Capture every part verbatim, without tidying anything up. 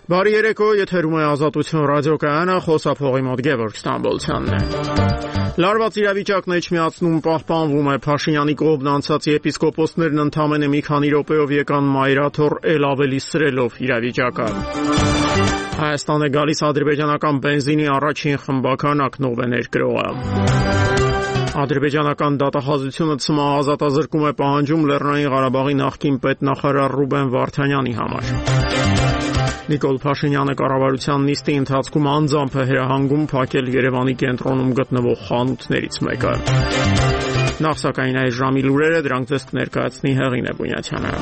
Բարի երեկո, եթերում է Ազատություն ռադիոկայանը, խոսափողի մոտ Գևորգ Ստամբոլցյանն է։ Լարված իրավիճակն էջմիածնում պահպանվում է։ Փաշինյանի կողմն անցած եպիսկոպոսներն ընդամենը մի քանի րոպեով եկան մայրաթոռ էլ ավելի սրելով իրավիճակը։ Հայաստան է գալիս ադրբեջանական բենզինի առաջին խմբաքանակն ով է ներկրողը։ Ադրբեջանական դատախազությունը ցմահ ազատազրկում է պահանջում Լեռնային Ղարաբաղի նախկին պետնախարար Ռուբեն Վարդանյանի համար։ Նիկոլ Փաշինյանը կառավարության նիստի ընթացքում անձամբ է հրահանգում փակել Երևանի կենտրոնում գտնվող խանութներից մեկը։ Նախ սակայն այս ժամի լուրերը, դրանք ձեզ կներկայացնի Հեղինե Բունյացյանը։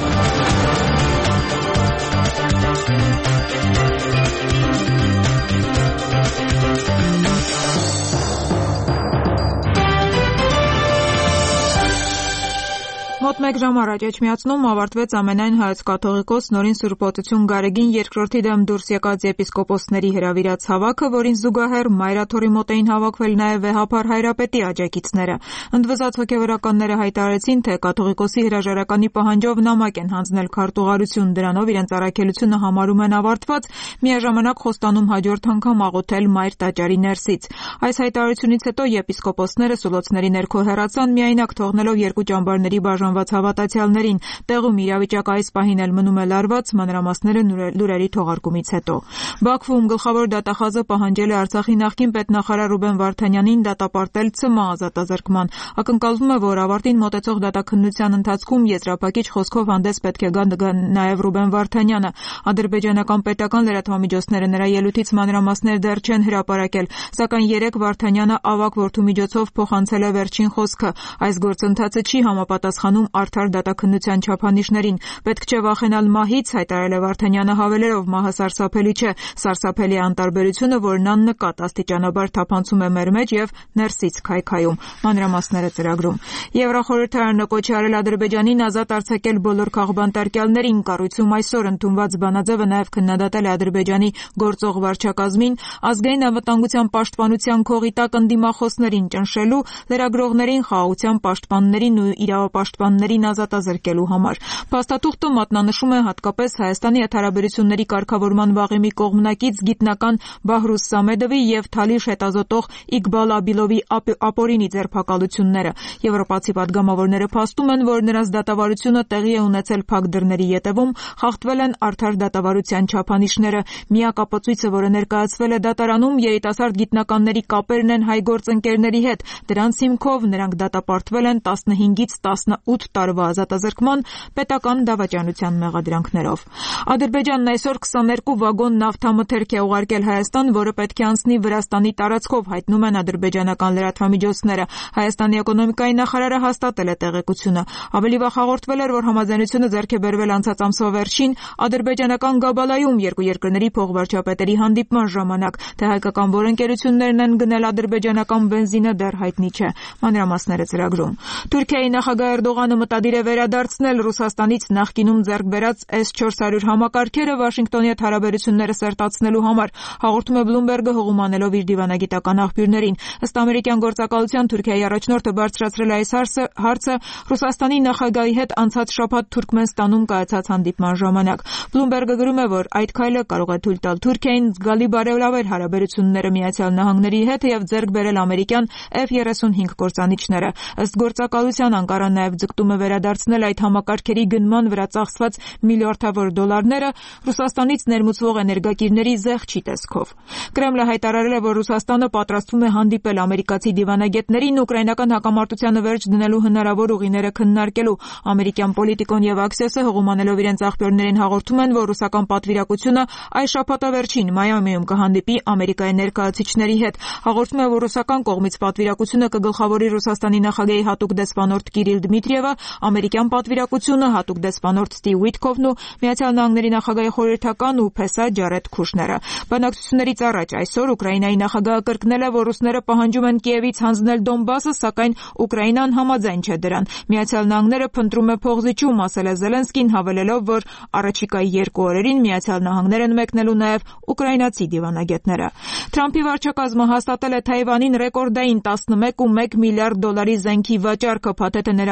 Մոտ մեկ ժամ առաջ էջմիածնում ավարտվեց ամենայն հայոց կաթողիկոս Նորին Սուրբ Օծություն Գարեգին երկրորդի դեմ դուրս եկած եպիսկոպոսների հրավիրած հավաքը, որին զուգահեռ մայրաթոռի մոտ էին հավաքվել նաև վեհափար Հայրապետի աջակիցները։ Ընդվզած հոգևորականները հայտարարեցին, թե կաթողիկոսի հրաժարականի պահանջով նամակ են հանձնել քարտուղարություն, դրանով իրենց առաքելությունը համարում են ավարտված, միաժամանակ խոստանում հաջորդ անգամ աղոթել Մայր տաճարի ներսից։ Այս հայտարարությունից հետո եպիսկոպոսները սուլոցների ներքո հեռացան, միայնակ թողնելով երկու ճամբարների բաժանված հավատացյալներին։ Տեղում իրավիճակը այս պահին էլ մնում է լարված, մանրամասները լուրերի թողարկումից հետո։ Բաքվում գլխավոր դատախազը պահանջել է Արցախի նախկին պետնախարար Ռուբեն Վարդանյանին դատապարտել ցմահ ազատազրկման։ Ակնկալվում է, որ ավարտին մոտեցող դատաքննության ընթացքում եզրափակիչ խոսքով հանդես պետք է գա նաև Ռուբեն Վարդանյանը։ Ադրբեջանական պետական լրատվամիջոցները նրա ելույթից մանրամասներ դեռ չեն հրապարակել, սակայն երեկ Վարդանյանը ավագ որդու միջոցով փոխանցել է վերջին խոսքը։ Այս գործընթացը չի համապատասխանում արդար դատաքննության չափանիշներին։ Պետք չէ վախենալ մահից, հայտարարել է Վարդանյանը հավելելով, մահը սարսափելի չէ, սարսափելի է անտարբերությունը, որն աննկատ աստիճանաբար թափանցում է մեր մեջ եւ ներսից քայքայում։ Մանրամասները ծրագրում։ Եվրախորհրդարանը կոչ է արել Ադրբեջանին ազատ արձակել բոլոր քաղբանտարկյալներին։ Կառույցում այսօր ընդունված բանաձևը նաև քննադատել է Ադրբեջանի գործող վարչակազմին ազգային անվտանգության պաշտպանության քողի տակ ընդդիմախոսներին ճնշելու, լրագրողներին, խաղաղության պաշտպաններին ու իրավապաշտպաններին ազատազրկելու համար։ Փաստաթուղթը մատնանշում է հատկապես Հայաստանի հետ կարգավորման վաղեմի կողմնակից գիտնական Բահրուս Սամեդովի եւ Թալիշ հետազոտող Իկբալ Աբիլովի ապօրինի ձերբակալությունները։ Եվրոպացի պատգամավորները փաստում են, որ նրանց դատավարությունը տեղի է ունեցել փակ դռների ետևում, խախտվել են արդար դատավարության չափանիշները։ Միակ ապացույցը, որը ներկայացվել է դատարանում, երիտասարդ գիտնականների կապերն են հայ գործընկերների հետ։ Դրանց հիմքով նրանք դատապարտվել են տասնհինգից տասնութ տարվա ազատազրկման պետական դավաճանության մեղադրանքներով։ Ադրբեջանն այսօր քսաներկու վագոն նավթամթերք է ուղարկել Հայաստան, որը պետք է անցնի Վրաստանի տարածքով, հայտնում են ադրբեջանական լրատվամիջոցները։ Հայաստանի էկոնոմիկայի նախարարը հաստատել է տեղեկությունը։ Ավելի վաղ հաղորդվել էր, որ համաձայնությունը ձեռք է բերվել անցած ամսվա վերջին ադրբեջանական Գաբալայում երկու երկրների փոխվարչապետերի հանդիպման ժամանակ, թե հայկական որ ընկերություններն են գնել ադրբեջանական բենզինը դեռ հայտնի չէ։ Մանրամասները ծրագրում։ Թուրքիայի նախագահ Էրդողանը մտադիր է վերադարձնել Ռուսաստանից նախկինում ձեռք բերած էս չորս հարյուր համակարգերը Վաշինգտոնի հետ հարաբերությունները սերտացնելու համար, հաղորդում է Բլումբերգը հողումանելով իր դիվանագիտական աղբյուրներին։ Ըստ ամերիկյան գործակալության Թուրքիայի առաջնորդը բարձրացրել է այս հարցը Ռուսաստանի նախագահի հետ անցած շաբաթ Թուրքմենստանում կայացած հանդիպման ժամանակ։ Բլումբերգը գրում է, որ այդ քայլը կարող է թույլ տալ Թուրքիային զգալի բարելավել հարաբերությունները Միացյալ Նահանգների հետ եւ ձեռք բերել ամերիկյան F thirty-five կործանիչները։ Ըստ գործակալության Անկարան նաև ձգտում է վերադարձնել այդ համակարգերի գնման վրա ծախսված միլիարդավոր դոլարները Ռուսաստանից ներմուծվող էներգակիրների զեղչի տեսքով։ Կրեմլը հայտարարել է, որ Ռուսաստանը պատրաստվում է հանդիպել ամերիկացի դիվանագետներին ուկրաինական հակամարտությանը վերջ դնելու հնարավոր ուղիները քննարկելու։ Ամերիկյան Պոլիտիկոն եւ Axios-ը հողումանելով իրենց աղբյուրներին հաղորդում են, որ ռուսական պատվիրակությունը այս շաբաթավերջին Մայամիում կհանդիպի Ամերիկայի ներկայացուցիչների հետ։ Հաղորդում է, որ ռուսական կողմից պատվիրակությունը կգլխավորի Ռուսաստանի նախագահի հատուկ դեսպանորդ Կիրիլ Դմիտրիևը, ամերիկյան պատվիրակությունը հատուկ դեսպանորդ Ստիվ Ուիտքոֆն ու Միացյալ Նահանգների նախագահի խորհրդական ու փեսա Ջարեդ Քուշները։ Բանակցություններից առաջ այսօր Ուկրաինայի նախագահը կրկնել է, որ ռուսները պահանջում են Կիևից հանձնել Դոնբասը, սակայն Ուկրաինան համաձայն չէ դրան։ Միացյալ Նահանգները փնտրում է փողզիջում, ասել է Զելենսկին, հավելելով, որ առաջիկայի երկու օրերին Միացյալ Նահանգներ են մեկնելու նաև ուկրաինացի դիվանագետները։ Թրամփի վարչակազմը հաստատել է Թայվանին ռեկորդային տասնմեկ կόμμα մեկ միլիարդ դոլարի զենքի վաճառքը։ Փաթեթը ներառում է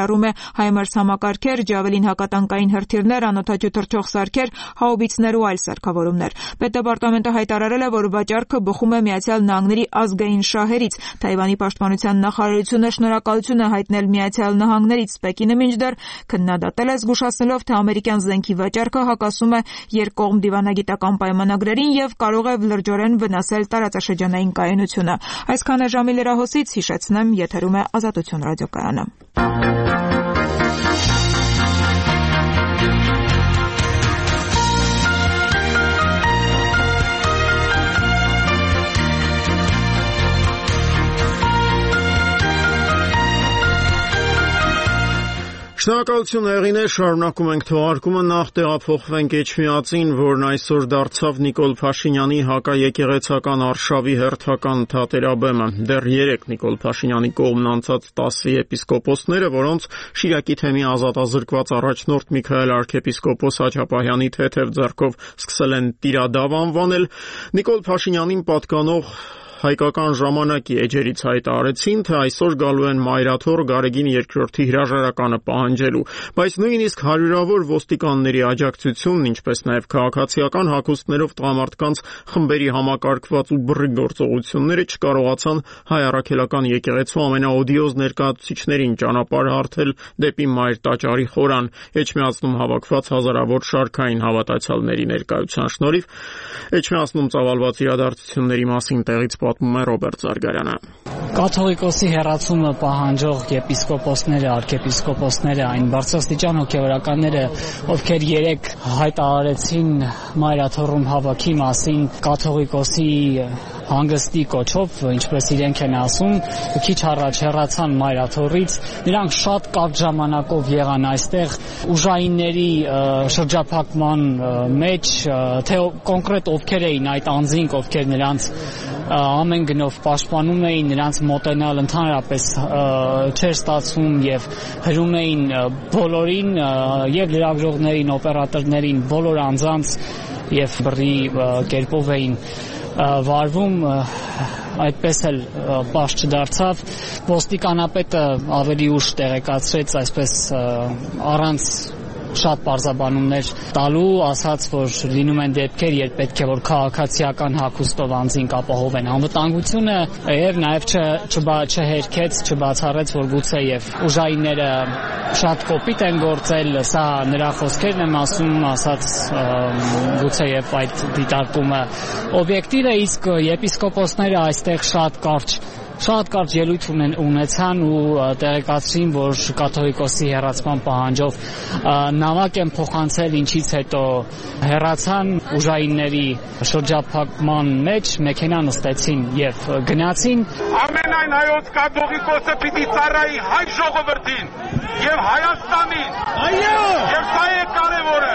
հայմերս համակարգեր, ջավելին հակատանկային հրթիռներ, անօդաչու թռչող սարքեր, հաուբիցներ ու այլ սարքավորումներ։ Պետդեպարտամենտը հայտարարել է, որ վաճառքը բխում է Միացյալ Նահանգների ազգային շահերից։ Թայվանի պաշտպանության նախարարությունը շնորհակալություն է հայտնել Միացյալ Նահանգներից Պեկինը մինչդեռ քննադատել է, զգուշացնելով, թե ամերիկյան զենքի վաճառքը հակասում է երկկողմ դիվանագիտական պայմանագրերին եւ կարող է լրջորեն վնասել տարածաշրջանային կայունությունը։ Այսքանը ժամի լրահոսից, հիշեցնեմ, եթերում է Ազատություն ռադիոկայանը։ Շնորհակալություն Եղինե, շարունակում ենք թողարկումը, նախ տեղափոխվենք Էջմիածին, որն այսօր դարձավ Նիկոլ Փաշինյանի հակաեկեղեցական արշավի հերթական թատերաբեմը։ Դեռ երեք Նիկոլ Փաշինյանի կողմն անցած տասը եպիսկոպոսները, որոնց Շիրակի թեմի ազատազրկված առաջնորդ Միքայել arczepiskopos Հաչապահյանի թեթև ձեռքով սկսել են տիրադավ անվանել, Նիկոլ Փաշինյանին պատկանող հայկական ժամանակի էջերից հայտարարեցին, թե այսօր գալու են մայրաթոր Գարեգին երկրորդի հրաժարականը պահանջելու, բայց նույնիսկ հարյուրավոր ոստիկանների աջակցությունն, ինչպես նաև քաղաքացիական հագուստներով տղամարդկանց խմբերի համակարգված ու բռի գործողությունները չկարողացան հայ առաքելական եկեղեցու ամենաօդիոզ ներկայացուցիչներին ճանապարհ հարթել դեպի Մայր տաճարի խորան, Էջմիածնում հավաքված հազարավոր շարքային հավատացյալների ներկայության շնորհիվ։ Էջմիածնում ծավալված իրադարձությունների մասին տեղից պատմում է Ռոբերտ Զարգարյանը։ Կաթողիկոսի հեռացումը պահանջող եպիսկոպոսները, arczepiskopos-ները, այն բարձրաստիճան հոգևորականները, ովքեր երեք հայտարարեցին մայրաթոռում հավաքի մասին կաթողիկոսի հանգստի կոչով, ինչպես իրենք են ասում, քիչ առաջ հեռացան մայրաթոռից, նրանք շատ կարճ ժամանակով եղան այստեղ ուժայինների շրջափակման մեջ, թե կոնկրետ ովքեր էին այդ անձինք, ովքեր նրանց ամեն գնով պաշտպանում էին, նրանց մոտենալ ընդհանրապես չէր ստացվում եւ հրում էին բոլորին եւ լրագրողներին, օպերատորներին, բոլոր անձանց եւ բռի կերպով էին վարվում, այդպես էլ պաշտ չդարձավ։ Ոստիկանապետը ավելի ուշ տեղեկացրեց, այսպես առանց շատ պարզաբանումներ տալու, ասաց, որ լինում են դեպքեր, երբ պետք է որ քաղաքացիական հագուստով անձին ապահովեն անվտանգությունը, եւ նաեւ չհերքեց, չբացառեց, որ գուցե եւ ուժայինները շատ կոպիտ են գործել, սա նրա խոսքերն եմ ասում, ասաց գուցե եւ այդ դիտարկումը օբյեկտիվ է, իսկ եպիսկոպոսները այստեղ շատ կարճ Շատ կարճ ելույթ ունեցան ու տեղեկացրին, որ կաթողիկոսի հեռացման պահանջով նամակ են փոխանցել, ինչից հետո հեռացան ուժայինների շրջափակման մեջ, մեքենա նստեցին եւ գնացին։ Ամենայն հայոց կաթողիկոսը պիտի ծառայի հայ ժողովրդին եւ Հայաստանին։ Այո։ Եվ սա է կարևորը։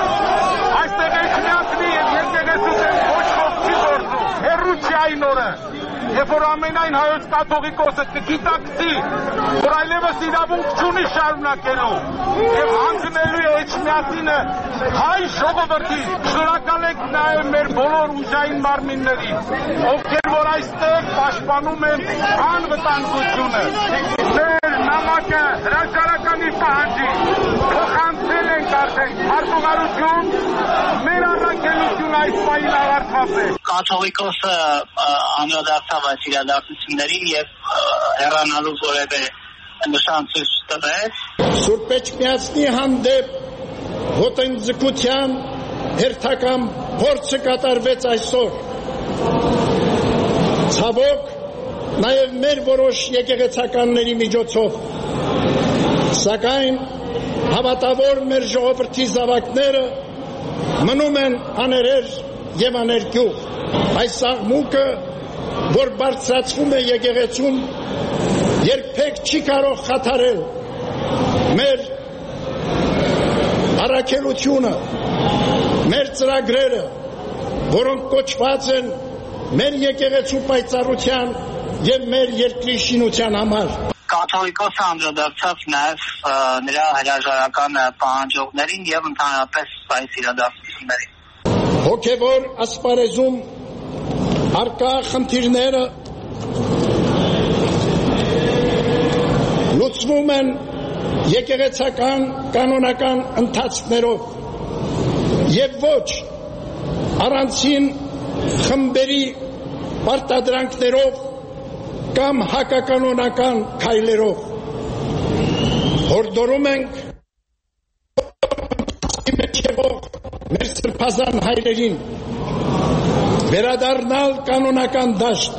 Այստեղ Էջմիածնի եւ եկեղեցու ոչ ոք չի գործում։ Հեռու չի այն օրը։ Եվ որ ամենայն հայոց կաթողիկոսը կգիտակցի, որ այլևս իրավունք չունի շարունակելու եւ հանձնելու է Էջմիածինը հայ ժողովրդին։ Շնորհակալ ենք նաեւ մեր բոլոր ուժային մարմիններին, ովքեր որ այստեղ պաշտպանում են անվտանգությունը։ Մեր նամակը հրաժարականի պահանջի փոխանցել ենք արդեն հարտուղարություն, մեր առաքելությունը այս պահին ավարտված է։ Կաթողիկոսը անդրադարձավ այս իրադարձություններին եւ հեռանալու որևէ նշան ցույց տվեց։ Սուրբ Էջմիածնի հանդեպ ոտնձգության հերթական փորձը կատարվեց այսօր։ Ցավոք, նաեւ մեր որոշ եկեղեցականների միջոցով, սակայն հավատավոր մեր ժողովրդի զավակները մնում են աներեր եւ աներկյուղ։ Այս աղմուկը, որ բարձրացվում է եկեղեցում, երբեք չի կարող խաթարել մեր առաքելությունը, մեր ծրագրերը, որոնք կոչված են մեր եկեղեցու պայծառության եւ մեր երկրի շինության համար։ Կաթողիկոսը անդրադարձավ նաեւ նրա հրաժարական պահանջողներին եւ ընդհանրապես այս իրադարձություններին։ Հոգևոր ասպարեզում արկա խնդիրները լուծվում են եկեղեցական կանոնական ընթացքներով եւ ոչ առանցին խմբերի պարտադրանքներով կամ հակականոնական քայլերով հորդորում ենք մեր սրբազան հայրերին վերադառնալ կանոնական դաշտ,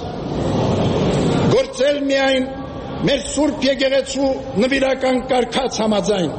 գործել միայն մեր Սուրբ Եկեղեցու նվիրական կարգած համաձայն,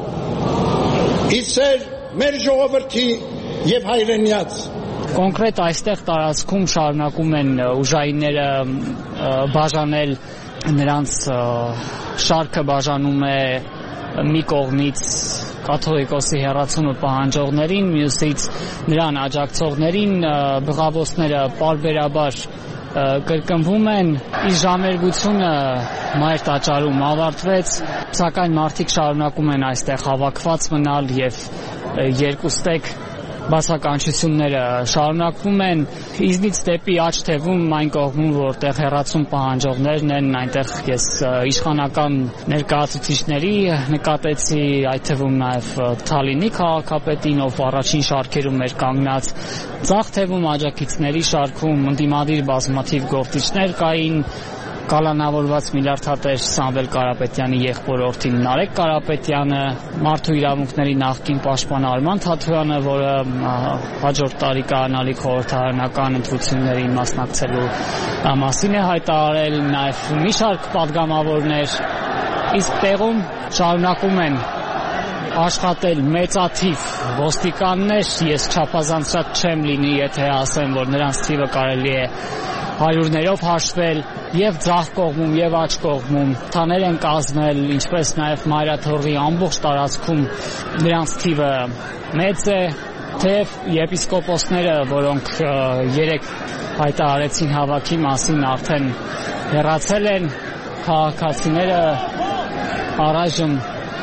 իսեր մեր ժողովրդի եւ հայրենյաց։ Կոնկրետ այստեղ տարածքում շարունակում են ուժայինները բաժանել, նրանց շարքը բաժանում է մի կողմից կաթողիկոսի հեռացումը պահանջողներին, մյուսից նրան աջակցողներին, բղավոցները պարբերաբար կրկնվում են, իր ժամերգությունը մայր տաճարում ավարտվեց, սակայն մարդիկ շարունակում են այստեղ հավաքված մնալ եւ երկուստեք բացականչությունները շարունակվում են, իզնից դեպի աջ թևում այն կողմում, որտեղ հեռացում պահանջողներն են, այնտեղ ես իշխանական ներկայացուցիչների նկատեցի, այդ թվում նաև Թալինի քաղաքապետին, ով առաջին շարքերում էր կանգնած, ձախ թևում աջակիցների շարքում ընդդիմադիր բազմաթիվ գործիչներ կային, կալանավորված միլիարդատեր Սամվել Կարապետյանի եղբորորդին Նարեկ Կարապետյանը, մարդու իրավունքների նախկին պաշտպան Արման Թաթոյանը, որը հաջորդ տարի կայանալիք խորհրդարանական ընտրություններին մասնակցելու մասին է հայտարարել, նաև մի շարք պատգամավորներ, իսկ տեղում շարունակում են աշխատել մեծաթիվ ոստիկաններ, ես չափազանց շատ չեմ լինի, եթե ասեմ, որ նրանց թիվը կարելի է հարյուրներով հաշվել եւ ձախ կողմում եւ աջ կողմում թաներ են կազմել, ինչպես նաեւ Մայրաթորի ամբողջ տարածքում նրանց թիվը մեծ է, թեև եպիսկոպոսները, որոնք երեք հայտարարեցին հավաքի մասին, արդեն հեռացել են, քաղաքացիները առայժմ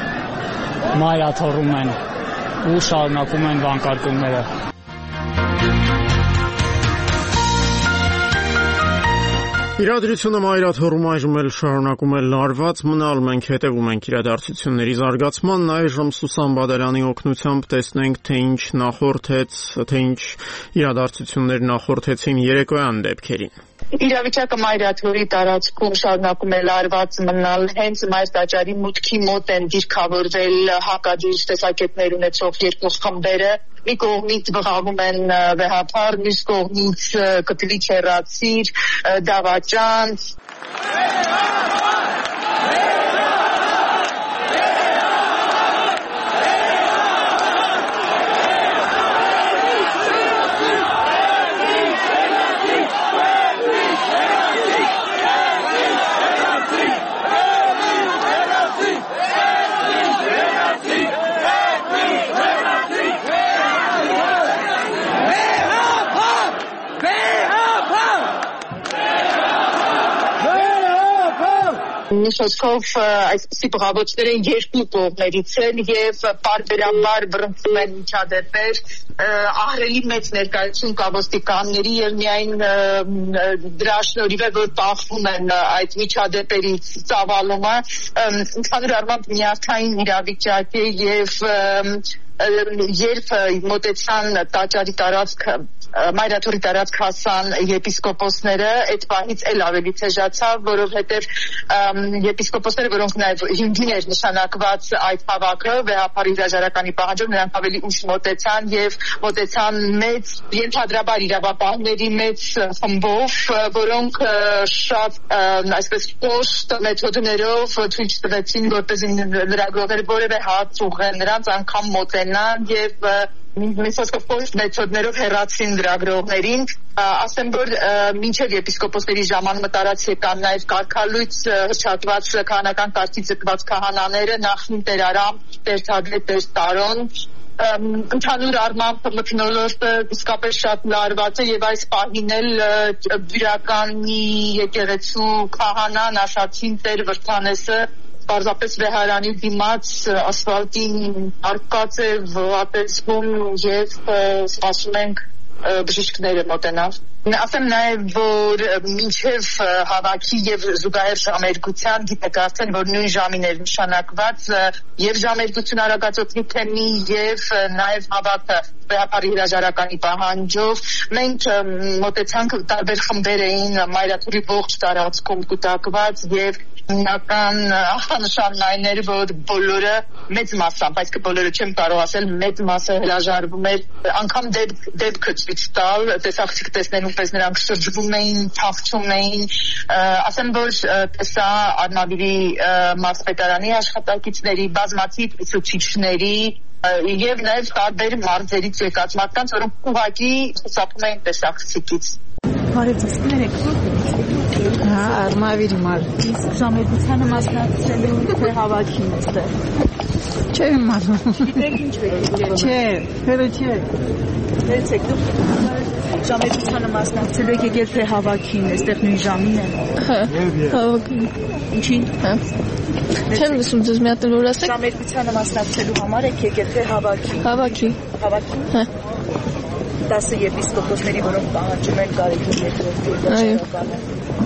Մայրաթորում են ու շարունակում են վանկարկումները։ Իրադրությունը Մայրաթորում այժմ էլ շարունակում է լարված մնալ, մենք հետևում ենք իրադարձությունների զարգացմանն, այժմ Սուսան Բադալյանի օգնությամբ տեսնենք, թե ինչ նախորդեց, թե ինչ իրադարձություններ նախորդեցին երեկոյան դեպքերին։ Իրավիճակը Մայրաթորի տարածքում շարունակում է լարված մնալ, հենց Մայր տաճարի մուտքի մոտ են դիրքավորվել հակադիր տեսակետներ ունեցող երկու խմբերը, մի կողմից բղավում են վեհափառ, մյուս կողմից կտվի չեռացիր, դավաճանց։ Խոսքով այսպիսի բղավոցներ են երկու կողմերից են եւ պարբերաբար բռնցում են միջադեպեր, ահռելի մեծ ներկայություն կա ոստիկանների եւ միայն դրա շնորհիվ է որ բախվում են այդ միջադեպերից ծավալումը, ընդհանուր առմամբ միացային իրավիճակ է եւ երբ մոտեցան տաճարի տարածքը Մայրաթորի տարածք հասան եպիսկոպոսները, այդ պահից էլ ավելի թեժացավ, որովհետև եպիսկոպոսները, որոնք նաև հյուրին էր նշանակված այդ հավաքը, վեհափառ հրաժարականի պահանջով, նրանք ավելի ուշ մոտեցան եւ մոտեցան մեծ ենթադրաբար իրավապահների մեծ խմբով, որոնք շատ այսպես կոշտ մեթոդներով ցույց տվեցին, որպեսզի լրագրողները որևէ հարց ուղղեն նրանց, անգամ մոտենան եւ Միսոսկով կոշտ մեթոդներով հեռացին լրագրողներին, ասեմ, որ մինչև եպիսկոպոսների ժամանումը տարած եկան նաև կարգալույծ հռչակված քահանական կարգի ձգված քահանաները, նախնին Տեր Արամ, Տեր Թադլե, Տեր Տարոն, ընդհանուր առմամբ մթնոլորտը իսկապես շատ լարված է եւ այս պահին էլ բյուրականի եկեղեցու քահանան ասացին Տեր Վրդանեսը պարզապես վեհարանի դիմաց ասֆալտին արկած է վատեցվում եւ սպասում ենք բժիշկները մոտենալ։ Ասեմ նաև, որ մինչև հավաքի եւ զուգահեռ ժամերգության գիտեք արդեն, որ նույն ժամին էր նշանակված եւ ժամերգություն արագածոտնի թեմի եւ նաև հավաքը վեհապարի հրաժարականի պահանջով։ Մենք մոտեցանք, տարբեր խմբեր էին Մայրաթորի ողջ տարածքում կուտակված եւ հիմնական ախտանշանն այն էր, որ բոլորը մեծ մասամբ, այսինքն բոլորը չեմ կարող ասել, մեծ մասը հրաժարվում էր, անգամ դեպքը ցույց տալ, տեսախցիկ տեսնելու պես նրանք շրջվում էին, թավջում էին, ասեմ, որ տեսա Արմավիրի մարզպետարանի աշխատակիցների, բազմաթիվ ուսուցիչների եւ նաեւ տարբեր մարզերից եկած մարդկանց, որոնք ուղղակի խուսափում էին տեսախցիկից։ Բարեձայններ եք ո՞ր։ Հա, Արմավիրի մարզի ժամերգությանը մասնակցելու թե հավաքին այստեղ։ Չէ, իմանում։ Գիտեք ինչ եք։ Չէ, հերը չէ։ Դերցեք դուք ժամերգությանը մասնակցելու եք եկել թե հավաքին, այստեղ նույն ժամին է։ Հա, հավաքին։ Ինչին։ Հա։ Չեմ լսում ձեզ մի հատ որ ասեք։ Ժամերգությանը մասնակցելու համար եք եկել թե հավաքին։ Հավաքի։ Հավաքին։ Հա։ Տասը եպիսկոպոսների, որոնք պահանջում են Գարեգին երկրորդի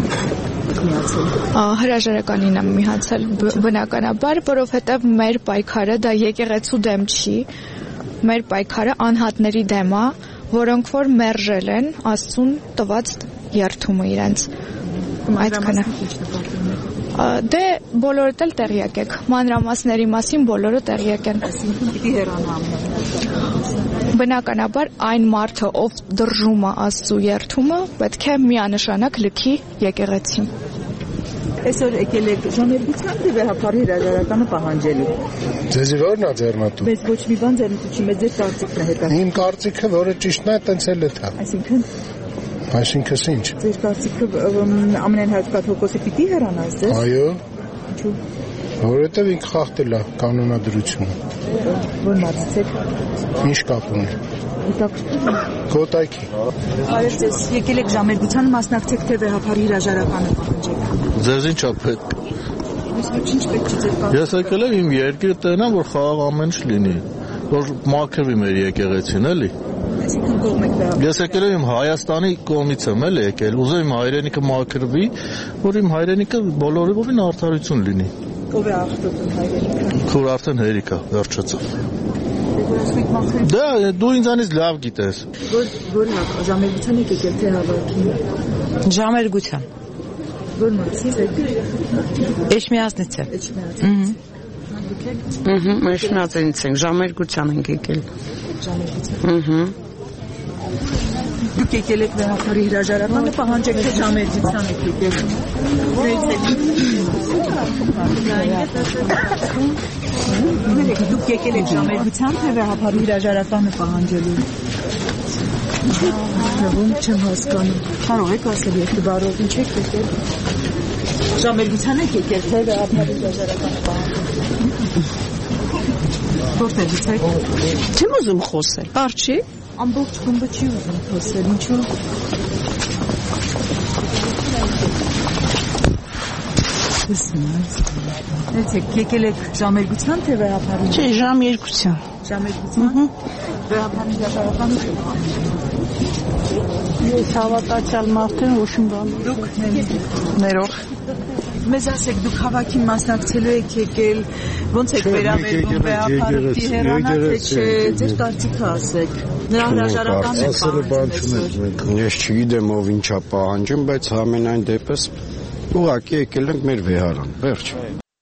հրաժարականին եմ միացել բնականաբար, որովհետև մեր պայքարը դա եկեղեցու դեմ չի, մեր պայքարը անհատների դեմ է, որոնք որ մերժել են Աստծուն տված երդումը իրենց։ Այդքանը։ Դե բոլորդ էլ տեղյակ եք, մանրամասների մասին բոլորը տեղյակ են։ Պիտի հեռանամ։ Բնականաբար այն մարդը, ով դրժում է Աստծու երդումը, պետք է միանշանակ լքի եկեղեցին։ Այսօր եկել եք ժամերգության թե վեհապարի հրաժարականը պահանջելու։ Ձեզ ո՞րն է ձեռնատու։ Մեզ ոչ մի բան ձեռնտու չի, մեծ կարծիքն է հետո։ Իմ կարծիքը, որը ճիշտն է, տենց էլ է թա։ Այսինքն Այսինքն ինչ։ Ձեր կարծիքը ամենայն հարկաթոկոսը պիտի հեռանա այստեղ։ Այո։ Ինչու։ Որովհետև ինքը խախտել է կանոնադրությունը։ Ո՞ր մարդից եք։ Ինչ կապ ունի։ Հետաքրքիր։ Կոտայքի։ Արև ձեզ եկել եք ժամերգությանը մասնակցեք թե վեհապարի հրաժարականը պահանջեք։ Ձեզ ինչ է պետք։ Ինչ պետք չի ձեր կարծիքը։ Ես եկել եմ իմ երկիրը տենամ, որ խաղաղ ամեն ինչ լինի, որ մաքրվի մեր եկեղեցին, էլի։ Այսինքն կողմ եք վեհապարի։ Ես եկել եմ իմ Հայաստանի կողմից եմ էլ եկել, ուզում իմ հայրենիքը մաքրվի, որ իմ հայրենիքը բոլորովին արդարություն լինի։ Ով է աղտոտում հայրենիքը։ Քուր արդեն հերիքա, վերջացավ։ Դա դու ինձանից լավ գիտես։ Որ որ ժամերգության եք եկել թե հավաքին։ Ժամերգության։ Որ մարդից եք։ Էջմիածնից է։ Էջմիածնից։ Ահա, էջմիածնից ենք, ժամերգության ենք եկել։ Ժամերգության։ Ահա։ Դուք եկել եք վեհապարի հրաժարականը պահանջեք թե ժամերգության եք եկել։ Դուք եկել եք ժամերգության թե վեհապարի հրաժարականը պահանջելու։ Ո՞ւմ չեմ հասկանում։ Կարող եք ասել երկու բառով ինչ եք եկել։ Ժամերգության եք եկել թե վեհապարի հրաժարականը պահանջելու։ Որտեղից եք։ Չեմ ուզում խոսել։ Արչի։ Ամբողջ գումբը չի ուզում խոսել, ինչու՞։ Դեսեք, եկել եք ժամերգության թե վեհապարի։ Չէ, ժամերգության։ Ժամերգության։ Վեհապարի հրաժարականը։ Ես հավատացյալ մարդ եմ, ոչ մի բան։ Դուք ներող։ Մեզ ասեք, դուք հավաքին մասնակցելու եք եկել, ոնց եք վերաբերվում վեհապարի հեռանա թե չէ, ձեր կարծիքը ասեք։ Նրա հրաժարականն է պահանջում։ Ես չգիտեմ ով ինչա պահանջում, բայց ամենայն դեպս ուղղակի եկել ենք մեր վեհարան, վերջ։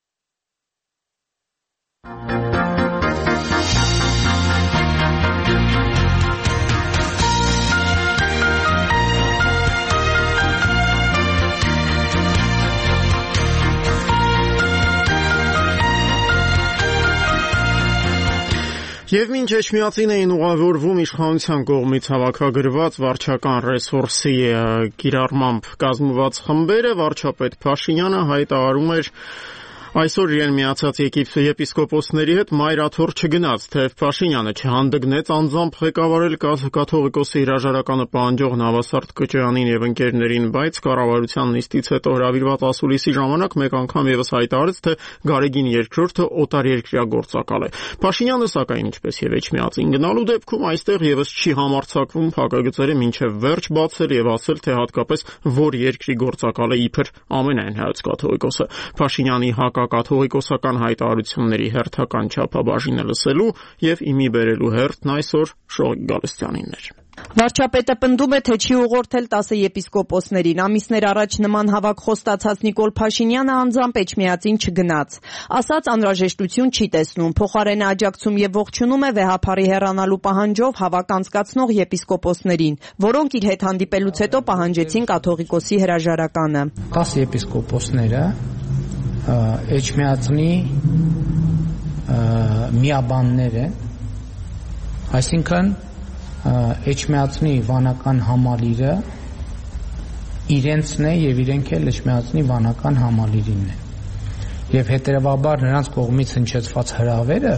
Եվ մինչ Էջմիածին էին ուղևորվում իշխանության կողմից հավաքագրված վարչական ռեսուրսի կիրառմամբ կազմված խմբերը, վարչապետ Փաշինյանը հայտարարում էր Այսօր իրեն միացած եպիսկոպոսների հետ մայրաթոռ չգնաց, թեև Փաշինյանը չհանդգնեց անձամբ ղեկավարել կաթողիկոսի հրաժարականը պահանջող Նավասարդ Կոչյանին եւ ընկերներին, բայց կառավարության նիստից հետո հրավիրված ասուլիսի ժամանակ մեկ անգամ եւս հայտարարեց, թե Գարեգին երկրորդը օտարերկրյա գործակալ է։ Փաշինյանը, սակայն, ինչպես եւ Էջմիածին գնալու դեպքում այստեղ եւս չի համարձակվում փակագծերը մինչեւ վերջ բացել եւ ասել, թե հատկապես որ երկրի գործակալը իբր ամենայն հայոց կաթողիկոսը։ Փաշինյանի հակակաթողիկոսական հայտարարությունների հերթական չափաբաժինը լսելու եւ իմի բերելու հերթն այսօր Շողիկ Գալստյանինն էր։ Վարչապետը պնդում է, թե չի ուղղորդել տասը եպիսկոպոսներին։ Ամիսներ առաջ նման հավաք խոստացած Նիկոլ Փաշինյանը անձամբ Էջմիածին չգնաց։ Ասաց, անհրաժեշտություն չի տեսնում, փոխարենը աջակցում եւ ողջունում է վեհափարի հեռանալու պահանջով հավաք անցկացնող եպիսկոպոսներին, որոնք իր հետ հանդիպելուց հետո պահանջեցին կաթողիկոսի հրաժարականը։ տասը եպիսկոպոսները Էջմիածնի միաբաններ են, այսինքն Էջմիածնի վանական համալիրը իրենցն է եւ իրենք էլ Էջմիածնի վանական համալիրին է եւ հետեւաբար նրանց կողմից հնչեցված հրավերը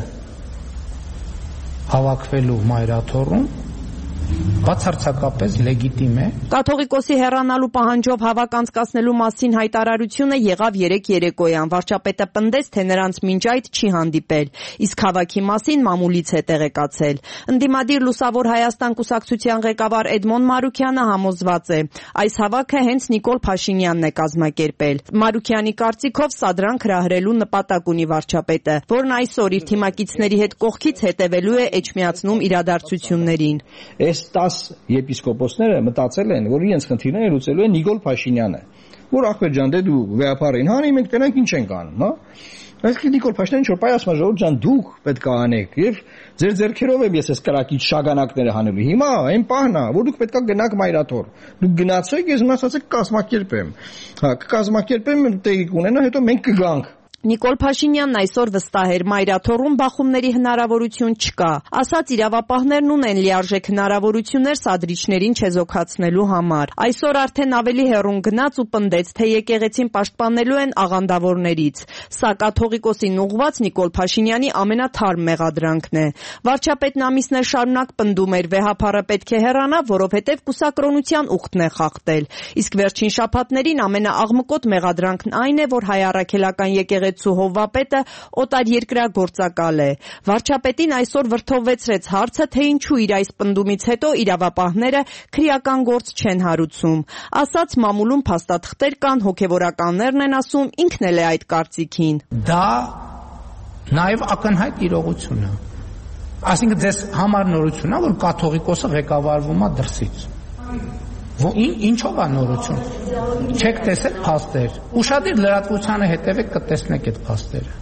հավաքվելու մայրաթոռում բացարձակապես լեգիտիմ է։ Կաթողիկոսի հեռանալու պահանջով հավաք անցկացնելու մասին հայտարարությունը եղավ երեկ երեկոյան։ Վարչապետը պնդեց, թե նրանց մինչ այդ չի հանդիպել, իսկ հավաքի մասին մամուլից է տեղեկացել։ Ընդդիմադիր Լուսավոր Հայաստան կուսակցության ղեկավար Էդմոն Մարուքյանը համոզված է, այս հավաքը հենց Նիկոլ Փաշինյանն է կազմակերպել։ Մարուքյանի կարծիքով սադրանք հրահրելու նպատակ ունի վարչապետը, որն այսօր իր թիմակիցների հետ կողքից հետևելու է Էջմիածնում իրադարձություններին։ տասը եպիսկոպոսները մտածել են, որ իրենց խնդիրները լուծելու է Նիկոլ Փաշինյանը, որ ախպեր ջան, դե դու վեհապարին հանի, մենք տենանք ինչ ենք անում, հա։ Այսինքն Նիկոլ Փաշինյանը ինչ որ պայ ասում է, ժողովուրդ ջան, դուք պետք է անեք եւ ձեր ձեռքերով եմ ես այս կրակից շագանակները հանելու։ Հիմա այն պահն է, որ դուք պետք է գնաք մայրաթոռ։ Դուք գնացեք, ես մնացած եք կազմակերպեմ։ Հա, կկազմակերպեմ, տեղի կունենա, հետո մենք կգանք։ Նիկոլ Փաշինյանն այսօր վստահ էր, մայրաթոռում բախումների հնարավորություն չկա։ Ասաց, իրավապահներն ունեն լիարժեք հնարավորություններ սադրիչներին չեզոքացնելու համար։ Այսօր արդեն ավելի հեռուն գնաց ու պնդեց, թե եկեղեցին պաշտպանելու են աղանդավորներից։ Սա կաթողիկոսին ուղղված Նիկոլ Փաշինյանի ամենաթարմ մեղադրանքն է։ Վարչապետն ամիսներ շարունակ պնդում էր, վեհափարը պետք է հեռանա, որովհետև կուսակրոնության ուխտն է խախտել։ Իսկ վերջին շաբաթներին ամենաաղմկոտ մեղադրանքն այն է, որ հայ առաքելական եկեղեցի Ցու Հովվապետը օտարերկրյա գործակալ է։ Վարչապետին այսօր վրդովվեցրեց հարցը, թե ինչու իր այս պնդումից հետո իրավապահները քրեական գործ չեն հարուցում։ Ասաց, մամուլում փաստաթղթեր կան, հոգևորականներն են ասում, ինքն էլ է այդ կարծիքին։ Դա նաև ակնհայտ իրողություն է։ Այսինքն ձեզ համար նորություն է, որ կաթողիկոսը ղեկավարվում է դրսից։ Ինչով է նորություն։ Չեք տեսել փաստեր։ Ուշադիր լրատվությանը հետևեք, կտեսնեք այդ փաստերը։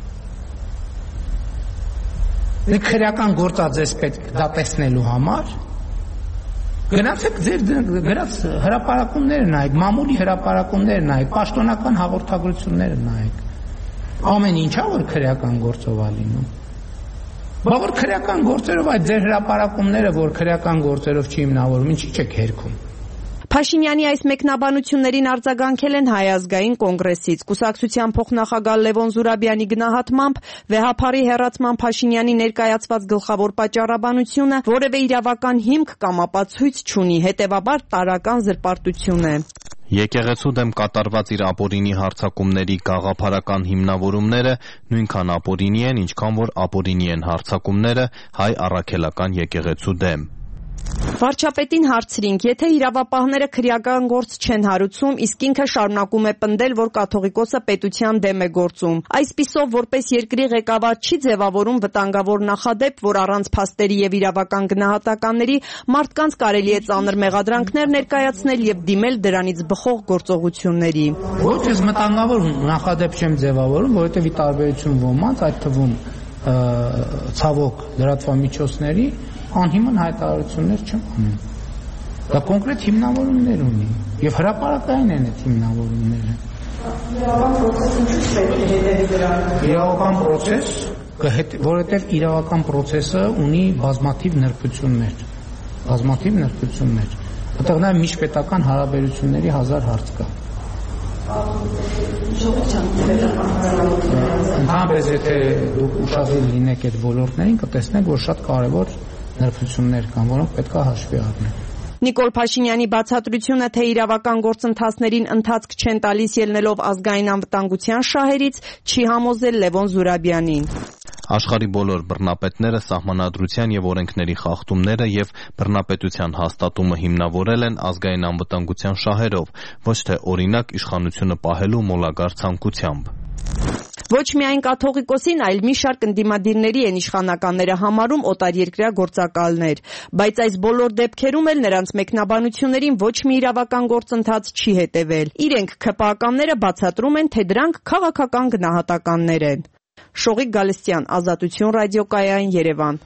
Դե քրեական գործա ձեզ պետք դա տեսնելու համար գնացեք ձեր գրած հրապարակումները նայեք, մամուլի հրապարակումները նայեք, պաշտոնական հաղորդագրությունները նայեք։ Ամեն ինչա որ քրեական գործով է լինում։ Բա որ քրեական գործերով այդ ձեր հրապարակումները, որ քրեական գործերով չի հիմնավորում, ինչի՞ չեք հերքում։ Փաշինյանի այս մեկնաբանություններին արձագանքել են Հայ ազգային կոնգրեսից։ Կուսակցության փոխնախագահ Լևոն Զուրաբյանի գնահատմամբ վեհափարի հեռացման Փաշինյանի ներկայացված գլխավոր պատճառաբանությունը որևէ իրավական հիմք կամ ապացույց չունի, հետևաբար տարական զրպարտություն է։ Եկեղեցու դեմ կատարված իր ապօրինի հարձակումների գաղափարական հիմնավորումները նույնքան ապօրինի են, ինչքան որ ապօրինի են հարձակումները հայ առաքելական եկեղեցու դեմ։ Վարչապետին հարցրինք, եթե իրավապահները քրեական գործ չեն հարուցում, իսկ ինքը շարունակում է պնդել, որ կաթողիկոսը պետության դեմ է գործում։ Այսպիսով, որպես երկրի ղեկավար չի ձևավորում վտանգավոր նախադեպ, որ առանց փաստերի եւ իրավական գնահատականների մարդկանց կարելի է ծանր մեղադրանքներ ներկայացնել եւ դիմել դրանից բխող գործողությունների։ Ոչ, ես վտանգավոր նախադեպ չեմ ձևավորում, որովհետեւ ի տարբերություն ոմանց, այդ թվում ցավոք լրատվամիջոցների անհիմն հայտարարություններ չեմ անում։ Դա կոնկրետ հիմնավորումներ ունի եւ հրապարակային են այդ հիմնավորումները։ Իրավական պրոցես, որովհետեւ իրավական պրոցեսը ունի բազմաթիվ նրբություններ, բազմաթիվ նրբություններ։ Այդտեղ նաեւ միջպետական հարաբերությունների հազար հարց կա։ Ընդհանրապես եթե դուք ուշադիր լինեք այդ ոլորտներին, կտեսնեք, որ շատ կարևոր նրբություններ կան, որոնք պետք է հաշվի առնել։ Նիկոլ Փաշինյանի բացատրությունը, թե իրավական գործընթացներին ընթացք չեն տալիս ելնելով ազգային անվտանգության շահերից, չի համոզել Լևոն Զուրաբյանին։ Աշխարհի բոլոր բռնապետները սահմանադրության եւ օրենքների խախտումները եւ բռնապետության հաստատումը հիմնավորել են ազգային անվտանգության շահերով, ոչ թե օրինակ իշխանությունը պահելու մոլագար ցանկությամբ։ Ոչ միայն կաթողիկոսին, այլ մի շարք ընդդիմադիրների են իշխանականները համարում օտարերկրյա գործակալներ, բայց այս բոլոր դեպքերում էլ նրանց մեկնաբանություններին ոչ մի իրավական գործընթաց չի հետևել։ Իրենք ՔՊԱ-ականները բացատրում են, թե դրանք քաղաքական գնահատականներ են։ Շողիկ Գալստյան, Ազատություն ռադիոկայան, Երևան։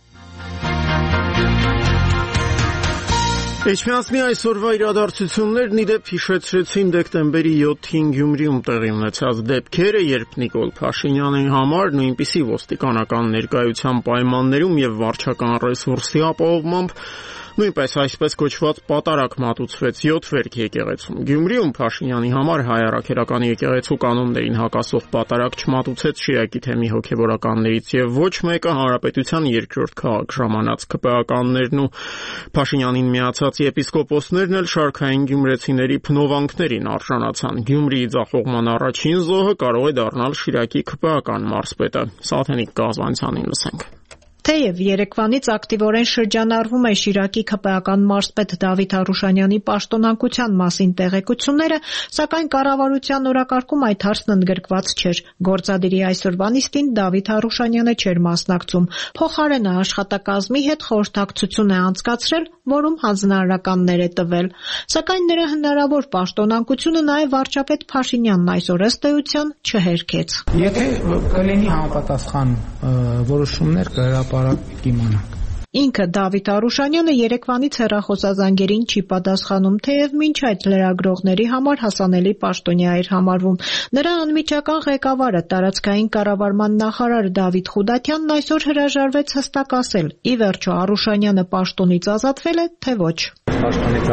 Էջմիածնի այսօրվա իրադարձություններն ի դեպ հիշեցրեցին դեկտեմբերի յոթին Գյումրիում տեղի ունեցած դեպքերը, երբ Նիկոլ Փաշինյանի համար նույնպիսի ոստիկանական ներկայության պայմաններում եւ վարչական ռեսուրսի ապահովմամբ նույնպես այսպես կոչված պատարակ մատուցվեց յոթ վերք եկեղեցում։ Գյումրիում Փաշինյանի համար հայ առաքելական եկեղեցու կանոններին հակասող պատարակ չմատուցեց շիակի թեմի հոգևորականներից եւ ոչ մեկը հանրապետության երկրորդ քաղաք ժամանած ԿՊԱ-ականներն ու Փաշինյանին միացած եպիսկոպոսներն էլ շարքային գյումրեցիների փնովանքներին արժանացան։ Գյումրիի ձախողման առաջին զոհը կարող է դառնալ Շիրակի ԿՊԱ-ական մարզպետը։ Սաթենիկ Կազանցյանին լսենք։ Թեև երեկվանից ակտիվորեն շրջանառվում է Շիրակի ՔՊԱ-ական մարզպետ Դավիթ Արուշանյանի պաշտոնակության մասին տեղեկությունները, սակայն կառավարության օրակարգում այդ հարցն ընդգրկված չէր։ Գործադիրի այսօրվա նիստին Դավիթ Արուշանյանը չէր մասնակցում։ Փոխարենը աշխատակազմի հետ խորհրդակցություն է անցկացրել, որում հանձնարարականներ է տվել։ Սակայն նրա հնարավոր պաշտոնակությունը նաև վարչապետ Փաշինյանն այսօր ըստ էության չհերքեց։ Եթե կլինի համապատասխան որոշումներ կհրապարակվի կիմանանք։ Ինքը Դավիթ Արուշանյանը երեկվանից հեռախոսազանգերին չի պատասխանում, թեև մինչ այդ լրագրողների համար հասանելի պաշտոնյա էր համարվում։ Նրա անմիջական ղեկավարը, տարածքային կառավարման նախարար Դավիթ Խուդատյանն այսօր հրաժարվեց հստակ ասել՝ ի վերջո Արուշանյանը պաշտոնից ազատվել է, թե ոչ։ Պաշտոնից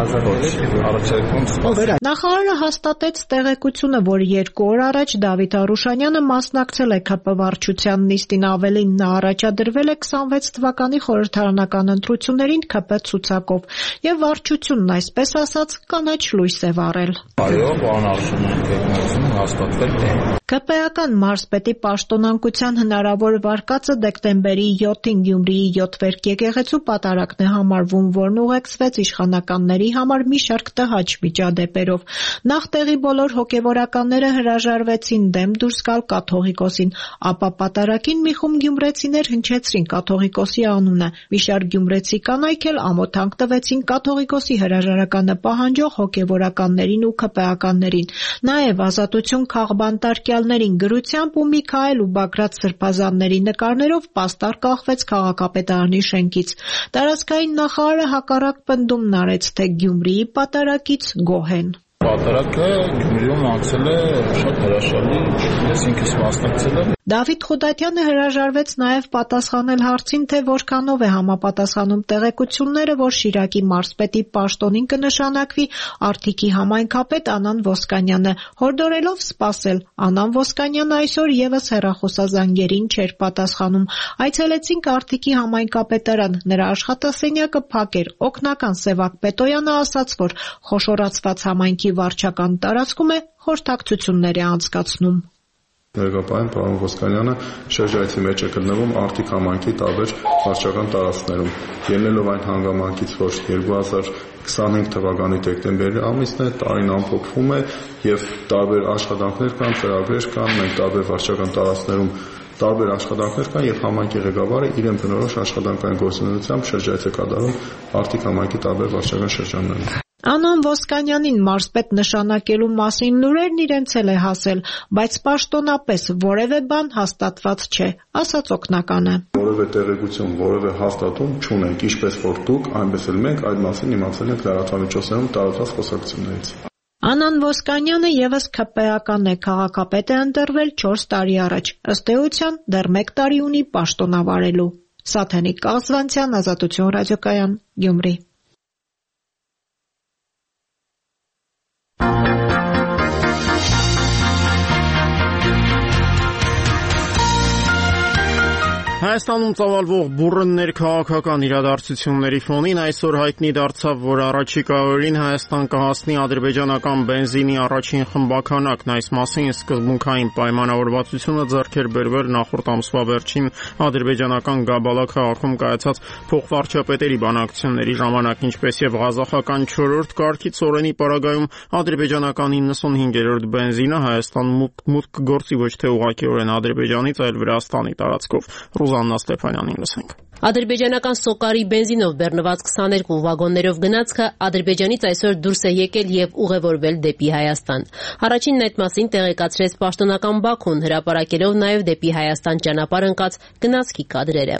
ազատվել։ Նախարարը հաստատեց տեղեկությունը, որ երկու օր առաջ Դավիթ Արուշանյանը մասնակցել է ՔՊ վարչության նիստին, ավելին նա առաջադրվել է քսանվեց թվականի խորհրդարանական ընտրություններին ՔՊ ցուցակով եւ վարչությունն այսպես ասած կանաչ լույս է վառել։ Այո, բան Արուշանյանը հաստատվել է։ ԿՊԱ-ական մարզպետի պաշտոնանկության հնարավոր վարկածը դեկտեմբերի յոթին Գյումրիի յոթ վերք եկեղեցու պատարակն է համարվում, որն ուղեկցվեց իշխանականների համար մի շարք տհաճ միջադեպերով։ Նախ տեղի բոլոր հոգևորականները հրաժարվեցին դեմ դուրս գալ կաթողիկոսին, ապա պատարակին մի խումբ գյումրեցիներ հնչեցրին կաթողիկոսի անունը։ Մի շարք գյումրեցի կանայք էլ ամոթանք տվեցին կաթողիկոսի հրաժարականը պահանջող հոգևորականներին ու ՔՊԱ-ականներին։ Նաև Ազատություն քաղբանտարկյալներին գրությամբ ու Միքայել ու Բագրատ սրբազանների նկարներով պաստառ կախվեց քաղաքապետարանի շենքից։ Տարածքային նախարարը հակառակ պնդումն արեց, թե Գյումրիի պատարակից գոհ են։ Պատարակը Գյումրիում անցել է շատ հրաշալի, ես ինքս մասնակցել եմ։ Դավիթ Խուդատյանը հրաժարվեց նաև պատասխանել հարցին, թե որքանով է համապատասխանում տեղեկությունները, որ Շիրակի մարզպետի պաշտոնին կնշանակվի Արթիկի համայնքապետ Անան Ոսկանյանը, հորդորելով սպասել։ Անան Ոսկանյանը այսօր եւս հեռախոսազանգերին չէր պատասխանում։ Այցելեցինք Արթիկի համայնքապետարան, նրա աշխատասենյակը փակ էր։ Օգնական Սևակ Պետոյանը ասաց, որ խոշորացված համայնքի վարչական տարածքում է խորհրդակցություններ է անցկացնում։ Ներկայացին պարոն Ոսկանյանը շրջայցի մեջ է գտնվում Արթիկ համայնքի տարբեր վարչական տարածքներում։ Ելնելով այն հանգամանքից, որ երկու հազար քսանհինգ թվականի դեկտեմբերի ամիսն է, տարին ամփոփվում է եւ տարբեր աշխատանքներ կան, ծրագրեր կան, մենք տարբեր վարչական տարածքներում տարբեր աշխատանքներ կան եւ համայնքի ղեկավարը իրեն բնորոշ աշխատանքային գործունեությամբ շրջայց է կատարում Արթիկ համայնքի տարբեր վարչական շրջաններում։ Անան Ոսկանյանին մարզպետ նշանակելու մասին լուրերն իրենց էլ է հասել, բայց պաշտոնապես որևէ բան հաստատված չէ, ասաց օգնականը։ Որևէ տեղեկություն, որևէ հաստատում չունենք, ինչպես որ դուք, այնպես էլ մենք այդ մասին իմացել ենք լրատվամիջոցներում տարածված խոսակցություններից։ Անան Ոսկանյանը եւս ՔՊԱ-ական է, քաղաքապետ է ընտրվել չորս տարի առաջ, ըստ էության դեռ մեկ տարի ունի պաշտոնավարելու։ Սաթենիկ Կազվանցյան, Ազատություն ռադիոկայան, Գյումրի։ Հայաստանում ծավալվող բուռններ քաղաքական իրադարձությունների ֆոնին այսօր հայտնի դարձավ, որ առաջիկա օրերին Հայաստան կհասնի ադրբեջանական բենզինի առաջին խմբաքանակն։ Այս մասին սկզբունքային պայմանավորվածությունը ձեռք էր բերվել նախորդ ամսվա վերջին ադրբեջանական Գաբալա քաղաքում կայացած փոխվարչապետերի բանակցությունների ժամանակ, ինչպես եւ ղազախական չորրորդ կարգի ծորենի պարագայում ադրբեջանական իննսունհինգերորդ բենզինը Հայաստան մուտք կգործի ոչ թե ուղղակիորեն Ադրբեջանից, այլ Վրաստանի տարածքով։ Ռուզաննա Ստեփանյանին լսենք։ Ադրբեջանական սոկարի բենզինով բեռնված քսաներկու վագոններով գնացքը Ադրբեջանից այսօր դուրս է եկել եւ ուղևորվել դեպի Հայաստան։ Առաջինն այդ մասին տեղեկացրեց պաշտոնական Բաքուն, հրապարակելով նաեւ դեպի Հայաստան ճանապարհ ընկած գնացքի կադրերը։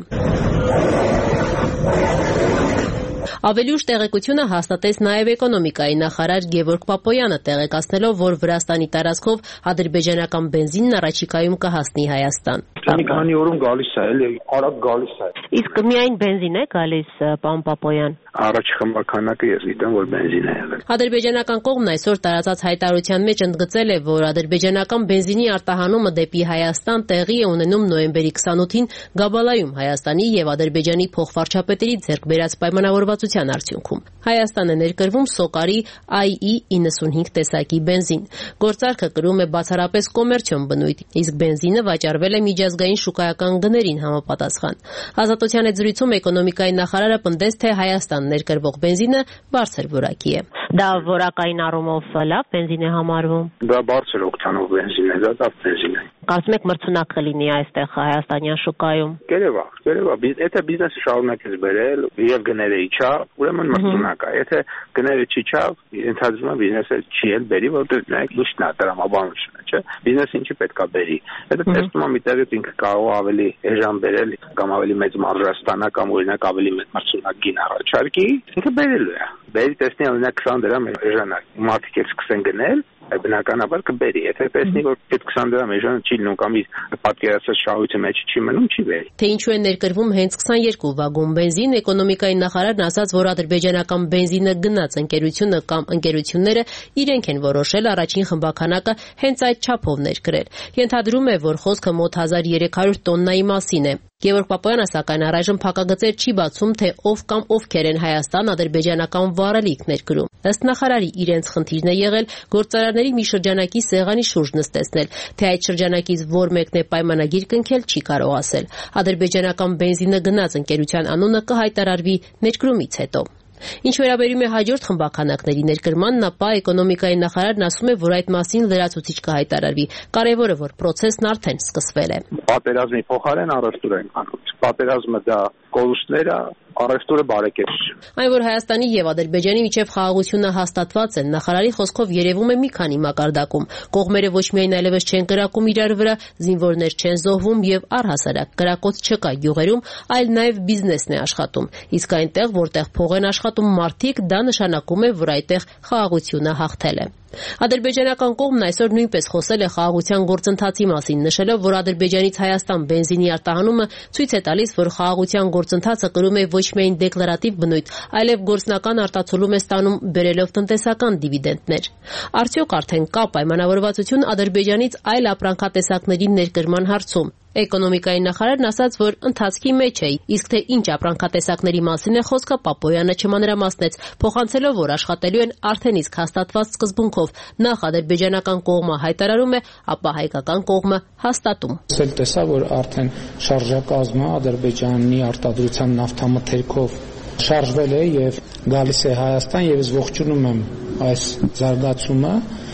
Ավելի ուշ տեղեկությունը հաստատեց նաև էկոնոմիկայի նախարար Գևորգ Պապոյանը, տեղեկացնելով, որ Վրաստանի տարածքով ադրբեջանական բենզինն առաջիկայում կհասնի Հայաստան։ Մի քանի օրում գալիս է, էլի արագ գալիս է։ Իսկ միայն բենզին է գալիս, պարոն Պապոյան։ Առաջ խմբականակը ես գիտեմ, որ բենզին է եղել։ Ադրբեջանական կողմն այսօր տարածած հայտարարության մեջ ընդգծել է, որ ադրբեջանական բենզինի արտահանումը դեպի Հայաստան տեղի է ունենում նոյեմբերի քսանութին Գաբալայում Հայաստանի եւ Ադրբեջանի փոխվարչապետերի ձեռք բերած պայմանավորվածության արդյունքում։ Հայաստան է ներկրվում սոկարի I E իննսունհինգ տեսակի բենզին։ Գործարքը կրում է բացառապես կոմերցիոն բնույթ, իսկ բենզինը վաճառվել է միջազգային շուկայական գներին համապատասխան։ Ազատության հետ զրույցում էկոնոմիկայի նախարարը պնդեց, թե Հայաստան ներկրվող բենզինը բարձր որակի է։ Դա որակային առումով լավ բենզին է համարվում։ Դա բարձր օկտանով բենզին է, դա լավ բենզին է։ Կարծում եք մրցունակ կլինի այստեղ հայաստանյան շուկայում։ Կերևա, կերևա, եթե բիզնեսը շարունակես բերել եւ գները իջավ, ուրեմն մրցունակ է։ Եթե գները չիջավ, ընդհանրապես բիզնեսը չի էլ բերի, որտեղ նայեք իշն է դրամաբանությունը, չէ՞։ Բիզնեսը ինչի պետքա բերի։ Եթե տեսնում եմ միտեղից ինքը կարող ավելի էժան բերել կամ ավելի մեծ մարժա ստանա կամ օրինակ ավելի մեծ մրցունակ գին առաջարկի, ինքը բերելու է։ Բերի տեսնի օրինակ քսան դրամ էժանակ, մարդիկ էլ սկսեն գնել, բնականաբար կբերի։ Եթե տեսնի, որ այդ քսան դրամ էժանը չի լինում կամ պատկերացած շահույթի մեջ չի մնում, չի բերի։ Թե ինչու է ներկրվում հենց քսաներկու վագոն բենզին, էկոնոմիկայի նախարարն ասաց, որ ադրբեջանական բենզինը գնաց ընկերությունը կամ ընկերությունները իրենք են որոշել առաջին խմբականակը հենց այդ չափով ներկրել։ Ենթադրում է, որ խոսքը մոտ հազար երեք հարյուր տոննայի մասին է։ Գևորգ Պապոյանը սակայն առայժմ փակագծեր չի բացում, թե ով կամ ովքեր են Հայաստան ադրբեջանական վառելիք ներկրում։ Ըստ նախարարի, իրենց խնդիրն է եղել գործարարների մի շրջանակի սեղանի շուրջ նստեցնել, թե այդ շրջանակից որ մեկն է պայմանագիր կնքել, չի կարող ասել։ Ադրբեջանական բենզինը գնաց ընկերության անունը կհայտարարվի ներկրումից հետո։ Ինչ վերաբերում է հաջորդ խմբականակների ներկրմանն, ապա էկոնոմիկայի նախարարն ասում է, որ այդ մասին լրացուցիչ կհայտարարվի։ Կարևորը, որ process-ն արդեն սկսվել է։ Պատերազմի փոխարեն առևտուր են անում։ Պատերազմը դա կորուստներ է, առևտուրը բարեկեցություն։ Այն, որ Հայաստանի եւ Ադրբեջանի միջև խաղաղությունը հաստատված է, նախարարի խոսքով երևում է մի քանի մակարդակում։ Կողմերը ոչ միայն այլևս չեն կրակում իրար վրա, զինվորներ չեն զոհվում եւ առհասարակ կրակոց չկա գյուղերում, այլ նաեւ բիզնեսն է աշխատում։ Իսկ այնտեղ, որտեղ փող են աշխատում մարդիկ, դա նշանակում է, որ այդտեղ խաղաղությունը հաղթել է։ Ադրբեջանական կողմն այսօր նույնպես խոսել է խաղաղության գործընթացի մասին, նշելով, որ Ադրբեջանից Հայաստան բենզինի արտահանումը ցույց է տալիս, որ խաղաղության գործընթացը կրում է ոչ միայն դեկլարատիվ բնույթ, այլև գործնական արտացոլում է ստանում բերելով տնտեսական դիվիդենտներ։ Արդյոք արդեն կա պայմանավորվածություն Ադրբեջանից այլ ապրանքատեսակների ներկրման հարցում։ Էկոնոմիկայի նախարարն ասաց, որ ընթացքի մեջ է, իսկ թե ինչ ապրանքատեսակների մասին է խոսքը, Պապոյանը չմանրամասնեց, փոխանցելով, որ աշխատելու են արդեն իսկ հաստատված սկզբունքով։ Նախ ադրբեջանական կողմը հայտարարում է, ապա հայկական կողմը հաստատում։ Սել տեսա, որ արդեն շարժակազմը Ադրբեջանի արտադրության նավթամթերքով շարժվել է եւ գալիս է Հայաստան, եւ ես ողջունում եմ այս զարգացումը։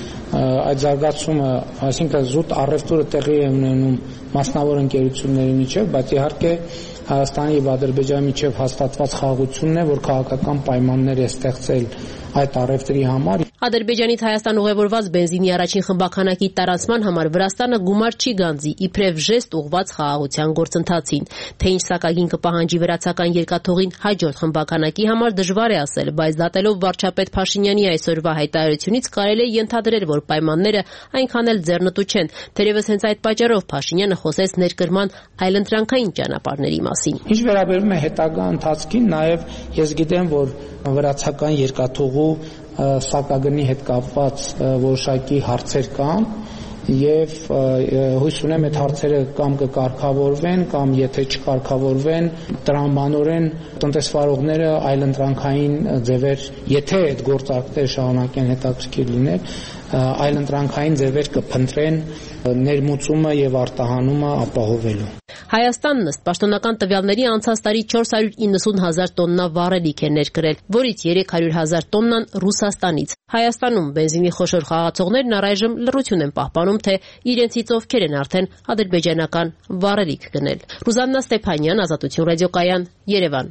Այդ զարգացումը, այսինքն զուտ առևտուրը տեղի է ունենում մասնավոր ընկերությունների միջև, բայց իհարկե Հայաստանի եւ Ադրբեջանի միջև հաստատված խաղաղությունն է, որ քաղաքական պայմաններ է ստեղծել այդ առևտրի համար։ Ադրբեջանից Հայաստան ուղևորված բենզինի առաջին խմբականակի տարածման համար Վրաստանը գումար չի գանձի, իբրև ժեստ ուղղված խաղաղության գործընթացին։ Թե ինչ սակագին կպահանջի վրացական երկաթողին հաջորդ խմբականակի համար դժվար է ասել, բայց դատելով վարչապետ Փաշինյանի այսօրվա հայտարարությունից կարելի է ենթադրել, որ պայմանները այնքան էլ ձեռնտու չեն։ Թերևս հենց այդ պատճառով Փաշինյանը խոսեց ներկրման այլընտրանքային ճանապարհների մասին։ Ինչ վերաբերում է հետագա ընթացքին, նաև ես գիտեմ, որ վրացական երկաթողու սակագնի հետ կապված որոշակի հարցեր կան, եւ հույս ունեմ այդ հարցերը կամ կկարգավորվեն կամ եթե չկարգավորվեն տրամաբանորեն տնտեսվարողները այլընտրանքային ձևեր, եթե այդ գործակները շարունակեն հետաքրքիր լինել, այլընտրանքային ձևեր կփնտրեն ներմուծումը եւ արտահանումը ապահովելու։ Հայաստանն ըստ պաշտոնական տվյալների անցած տարի չորս հարյուր իննսուն հազար տոննա վառելիք է ներկրել, որից երեք հարյուր հազար տոննան Ռուսաստանից։ Հայաստանում բենզինի խոշոր խաղացողներն առայժմ լռություն են պահպանում, թե իրենցից ովքեր են արդեն ադրբեջանական վառելիք գնել։ Ռուզաննա Ստեփանյան, Ազատություն ռադիոկայան, Երևան։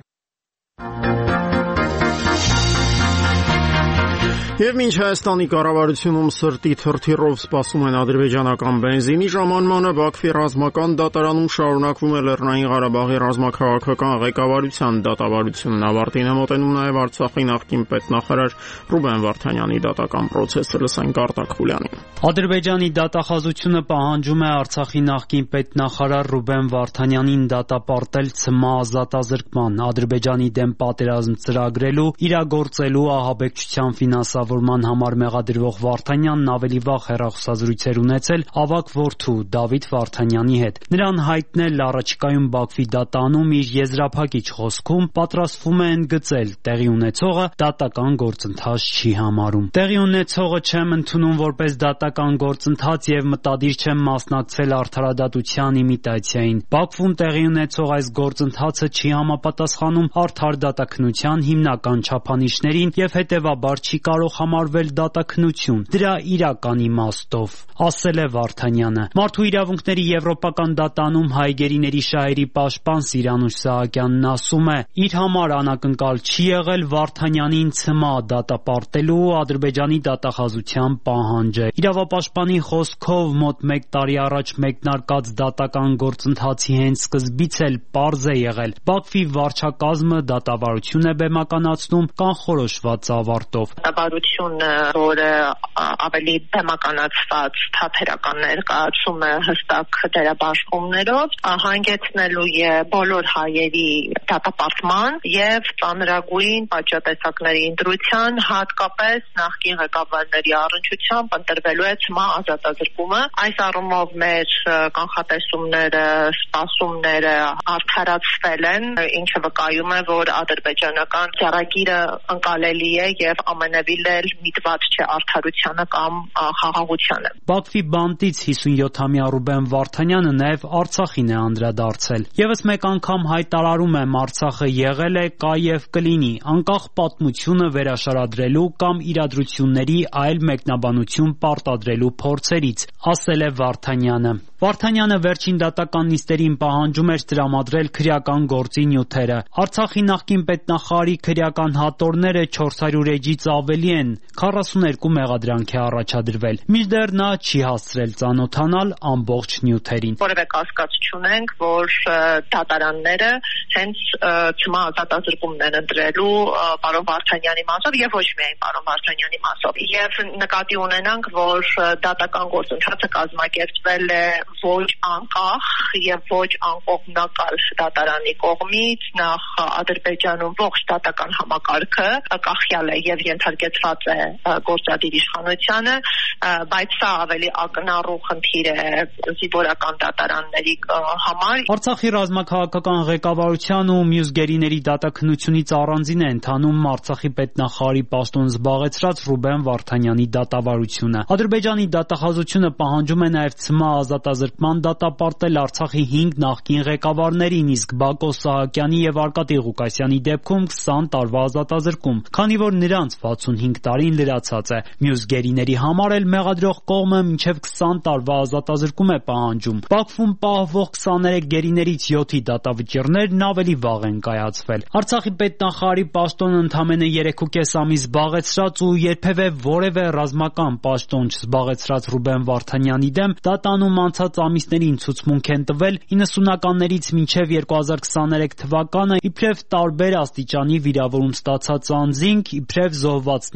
Եվ մինչ Հայաստանի կառավարությունում սրտի թրթիռով սպասում են ադրբեջանական բենզինի ժամանմանը, Բաքվի ռազմական դատարանում շարունակվում է Լեռնային Ղարաբաղի ռազմաքաղաքական ղեկավարության դատավարությունն ավարտին է մոտենում նաև Արցախի նախկին պետնախարար Ռուբեն Վարդանյանի դատական process-ը, լսենք Արտակ Խուլյանին։ Ադրբեջանի դատախազությունը պահանջում է Արցախի նախկին պետնախարար Ռուբեն Վարդանյանին դատապարտել ՑՄԱ ազատազրկման, Ադրբեջանի դեմ պատերազմ ծրագրելու, իրագործելու ահաբեկչության ֆինանսավորման համար մեղադրվող Վարդանյանն ավելի վաղ հեռախոսազրույցեր ունեցել ավագ որդու Դավիթ Վարդանյանի հետ։ Նրան հայտնել առաջիկայում Բաքվի դատանում իր եզրափակիչ խոսքում պատրաստվում է ընդգծել տեղի ունեցողը դատական գործընթաց չի համարում։ Տեղի ունեցողը չեմ ընդունում որպես դատական գործընթաց եւ մտադիր չեմ մասնակցել արդարադատության իմիտացիային։ Բաքվում տեղի ունեցող այս գործընթացը չի համապատասխանում արդար դատաքննության հիմնական չափանիշներին եւ հետեւաբար չի կարող համարվել դատաքննություն դրա իրական իմաստով, ասել է Վարդանյանը։ Մարդու իրավունքների եվրոպական դատանում հայ գերիների շահերի պաշտպան Սիրանուշ Սահակյանն ասում է. իր համար անակնկալ չի եղել Վարդանյանին ՑՄԱ դատապարտելու Ադրբեջանի դատախազության պահանջը։ Իրավապաշտպանի խոսքով մոտ մեկ տարի առաջ մեկնարկած դատական գործընթացի հենց սկզբից էլ պարզ է եղել Բաքվի վարչակազմը դատավարություն է բեմականացնում կանխորոշված ավարտով։ Դատավարությունը, որը ավելի բեմականացված թափերական ներկայացում է հստակ դերաբաշխումներով, հանգեցնելու է բոլոր հայերի դատապարտման եւ ծանրագույն պատժատեսակների ընտրության, հատկապես նախկին ղեկավարների առնչությամբ ընտրվելու է ՑՄԱ ազատազրկումը։ Այս առումով մեր կանխատեսումները, սպասումները արդարացվել են, ինչը վկայում է, որ ադրբեջանական ճառագիրը ընկալելի է եւ ամենևին էլ միտված չէ արդարությանը կամ խաղաղությանը։ Բաքվի բանտից հիսունյոթամյա Ռուբեն Վարդանյանը նաև Արցախին է անդրադարձել։ Եվս մեկ անգամ հայտարարում եմ Արցախը եղել է, կա եւ կլինի, անկախ պատմությունը վերաշարադրելու կամ իրադրությունների այլ մեկնաբանություն պարտադրելու փորձերից, ասել է Վարդանյանը։ Վարդանյանը վերջին դատական նիստերին պահանջում էր տրամադրել քրեական գործի նյութերը։ Արցախի նախկին պետնախարարի քրեական հատորները չորս հարյուր էջից ավելի են, քառասուներկու մեղադրանք է առաջադրվել։ Մինչդեռ նա չի հասցրել ծանոթանալ ամբողջ նյութերին։ Որևէ կասկած չունենք, որ դատարանները հենց ՑՄԱ ազատազրկումն են ընտրելու պարոն Վարդանյանի մասով եւ ոչ միայն պարոն Վարդանյանի մասով։ Եվ նկատի ունենանք, որ դատական գործընթացը կազմակերպվել է ոչ անկախ եւ ոչ անկողմնակալ դատարանի կողմից, նախ Ադրբեջանում ողջ դատական համակարգը կախյալ է եւ ենթարկեցված է գործադիր իշխանությանը, բայց սա ավելի ակնառու խնդիր է զինվորական դատարանների համար։ Արցախի ռազմաքաղաքական ղեկավարության ու մյուս գերիների դատաքննությունից առանձին է ընթանում Արցախի պետնախարարի պաշտոն զբաղեցրած Ռուբեն Վարդանյանի դատավարությունը։ Ադրբեջանի դատախազությունը պահանջում է նաև ՑՄԱ ազատազրկման դատապարտել Արցախի հինգ նախկին ղեկավարներին, իսկ Բակո Սահակյանի եւ Արկադի Ղուկասյանի դեպքում քսան տարվա ազատազրկում, քանի որ նրանց վաթսունհինգ տարին լրացած է։ Մյուս գերիների համար էլ մեղադրող կողմը մինչև քսան տարվա ազատազրկում է պահանջում։ Բաքվում պահվող քսաներեք գերիներից յոթի դատավճիռներն ավելի վաղ են կայացվել։ Արցախի պետնախարարի պաշտոնը ընդամենը երեքուկես ամիս զբաղեցրած ու երբևէ որևէ ռազմական պաշտոն չզբաղեցրած Ռուբեն Վարդանյանի դեմ դատանում անցած ամիսներին ցուցմունք են տվել իննսունականներից մինչև երկու հազար քսաներեք թվականը իբրև տարբեր աստիճանի վիրավորում ստացած անձինք, իբրև զոհվածների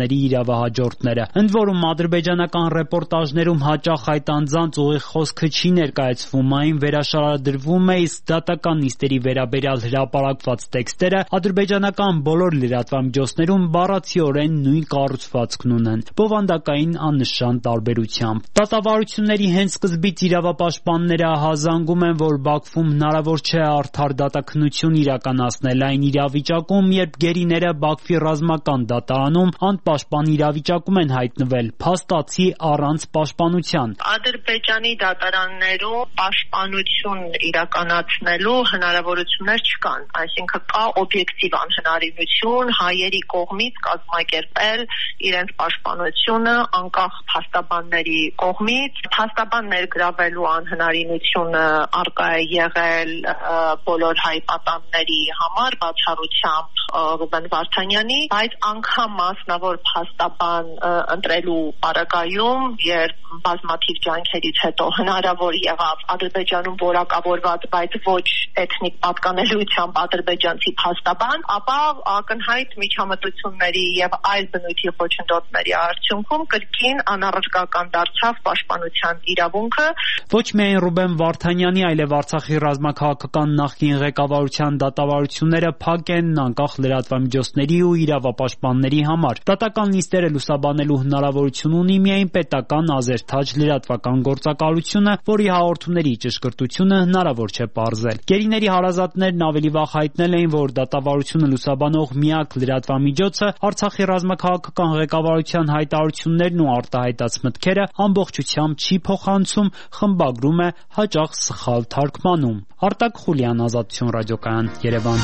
պաշտպանների իրավահաջորդները։ Ընդ որում ադրբեջանական ռեպորտաժներում հաճախ այդ անձանց ուղիղ խոսքը չի ներկայացվում, այն վերաշարադրվում է, իսկ դատական նիստերի վերաբերյալ հրապարակված տեքստերը ադրբեջանական բոլոր լրատվամիջոցներում բառացիորեն նույն կառուցվածքն ունեն, բովանդակային աննշան տարբերությամբ։ Դատավարությունների հենց սկզբից իրավապաշտպանները հազանգում են, որ Բաքվում հնարավոր չէ արդար դատաքննություն իրականացնել այն իրավիճակում, երբ գերիները Բաքվի ռազմական դատարանում անպաշտպան իրավիճակում են հայտնվել, փաստացի առանց պաշտպանության։ Ադրբեջանի դատարաններում պաշտպանություն իրականացնելու հնարավորություններ չկան, այսինքն կա օբյեկտիվ անհնարինություն հայերի կողմից կազմակերպել իրենց պաշտպանությունը անկախ փաստաբանների կողմից։ Փաստաբան ներգրավելու անհնարինությունը արկա է եղել բոլոր հայ պատանների համար բացառությամբ Ռուբեն Վարդանյանի, բայց անգամ մասնավոր փաստաբան ընտրելու պարագայում, երբ բազմաթիվ ջանքերից հետո հնարավոր եղավ Ադրբեջանում որակավորված, բայց ոչ էթնիկ պատկանելիությամբ ադրբեջանցի փաստաբան, ապա ակնհայտ միջամտությունների եւ այլ բնույթի խոչընդոտների արդյունքում կրկին անառարկական դարձավ պաշտպանության իրավունքը։ Ոչ միայն Ռուբեն Վարդանյանի, այլև Արցախի ռազմաքաղաքական նախկին ղեկավարության դատավարությունները փակ են անկախ լրատվամիջոցների ու իրավապաշտպանների համար։ Դատական նիստերը լուսաբանելու հնարավորություն ունի միայն պետական ազերթաջ լրատվական գործակալությունը, որի հաղորդումների ճշգրտությունը հնարավոր չէ պարզել։ Գերիների հարազատներն ավելի վաղ հայտնել էին, որ դատավարությունը լուսաբանող միակ լրատվամիջոցը Արցախի ռազմաքաղաքական ղեկավարության հայտարարություններն ու արտահայտած մտքերը ամբողջությամբ չի փոխանցում, խմբագրում է, հաճախ սխալ թարգմանում։ Արտակ Խուլյան, Ազատություն ռադիոկայան, Երևան։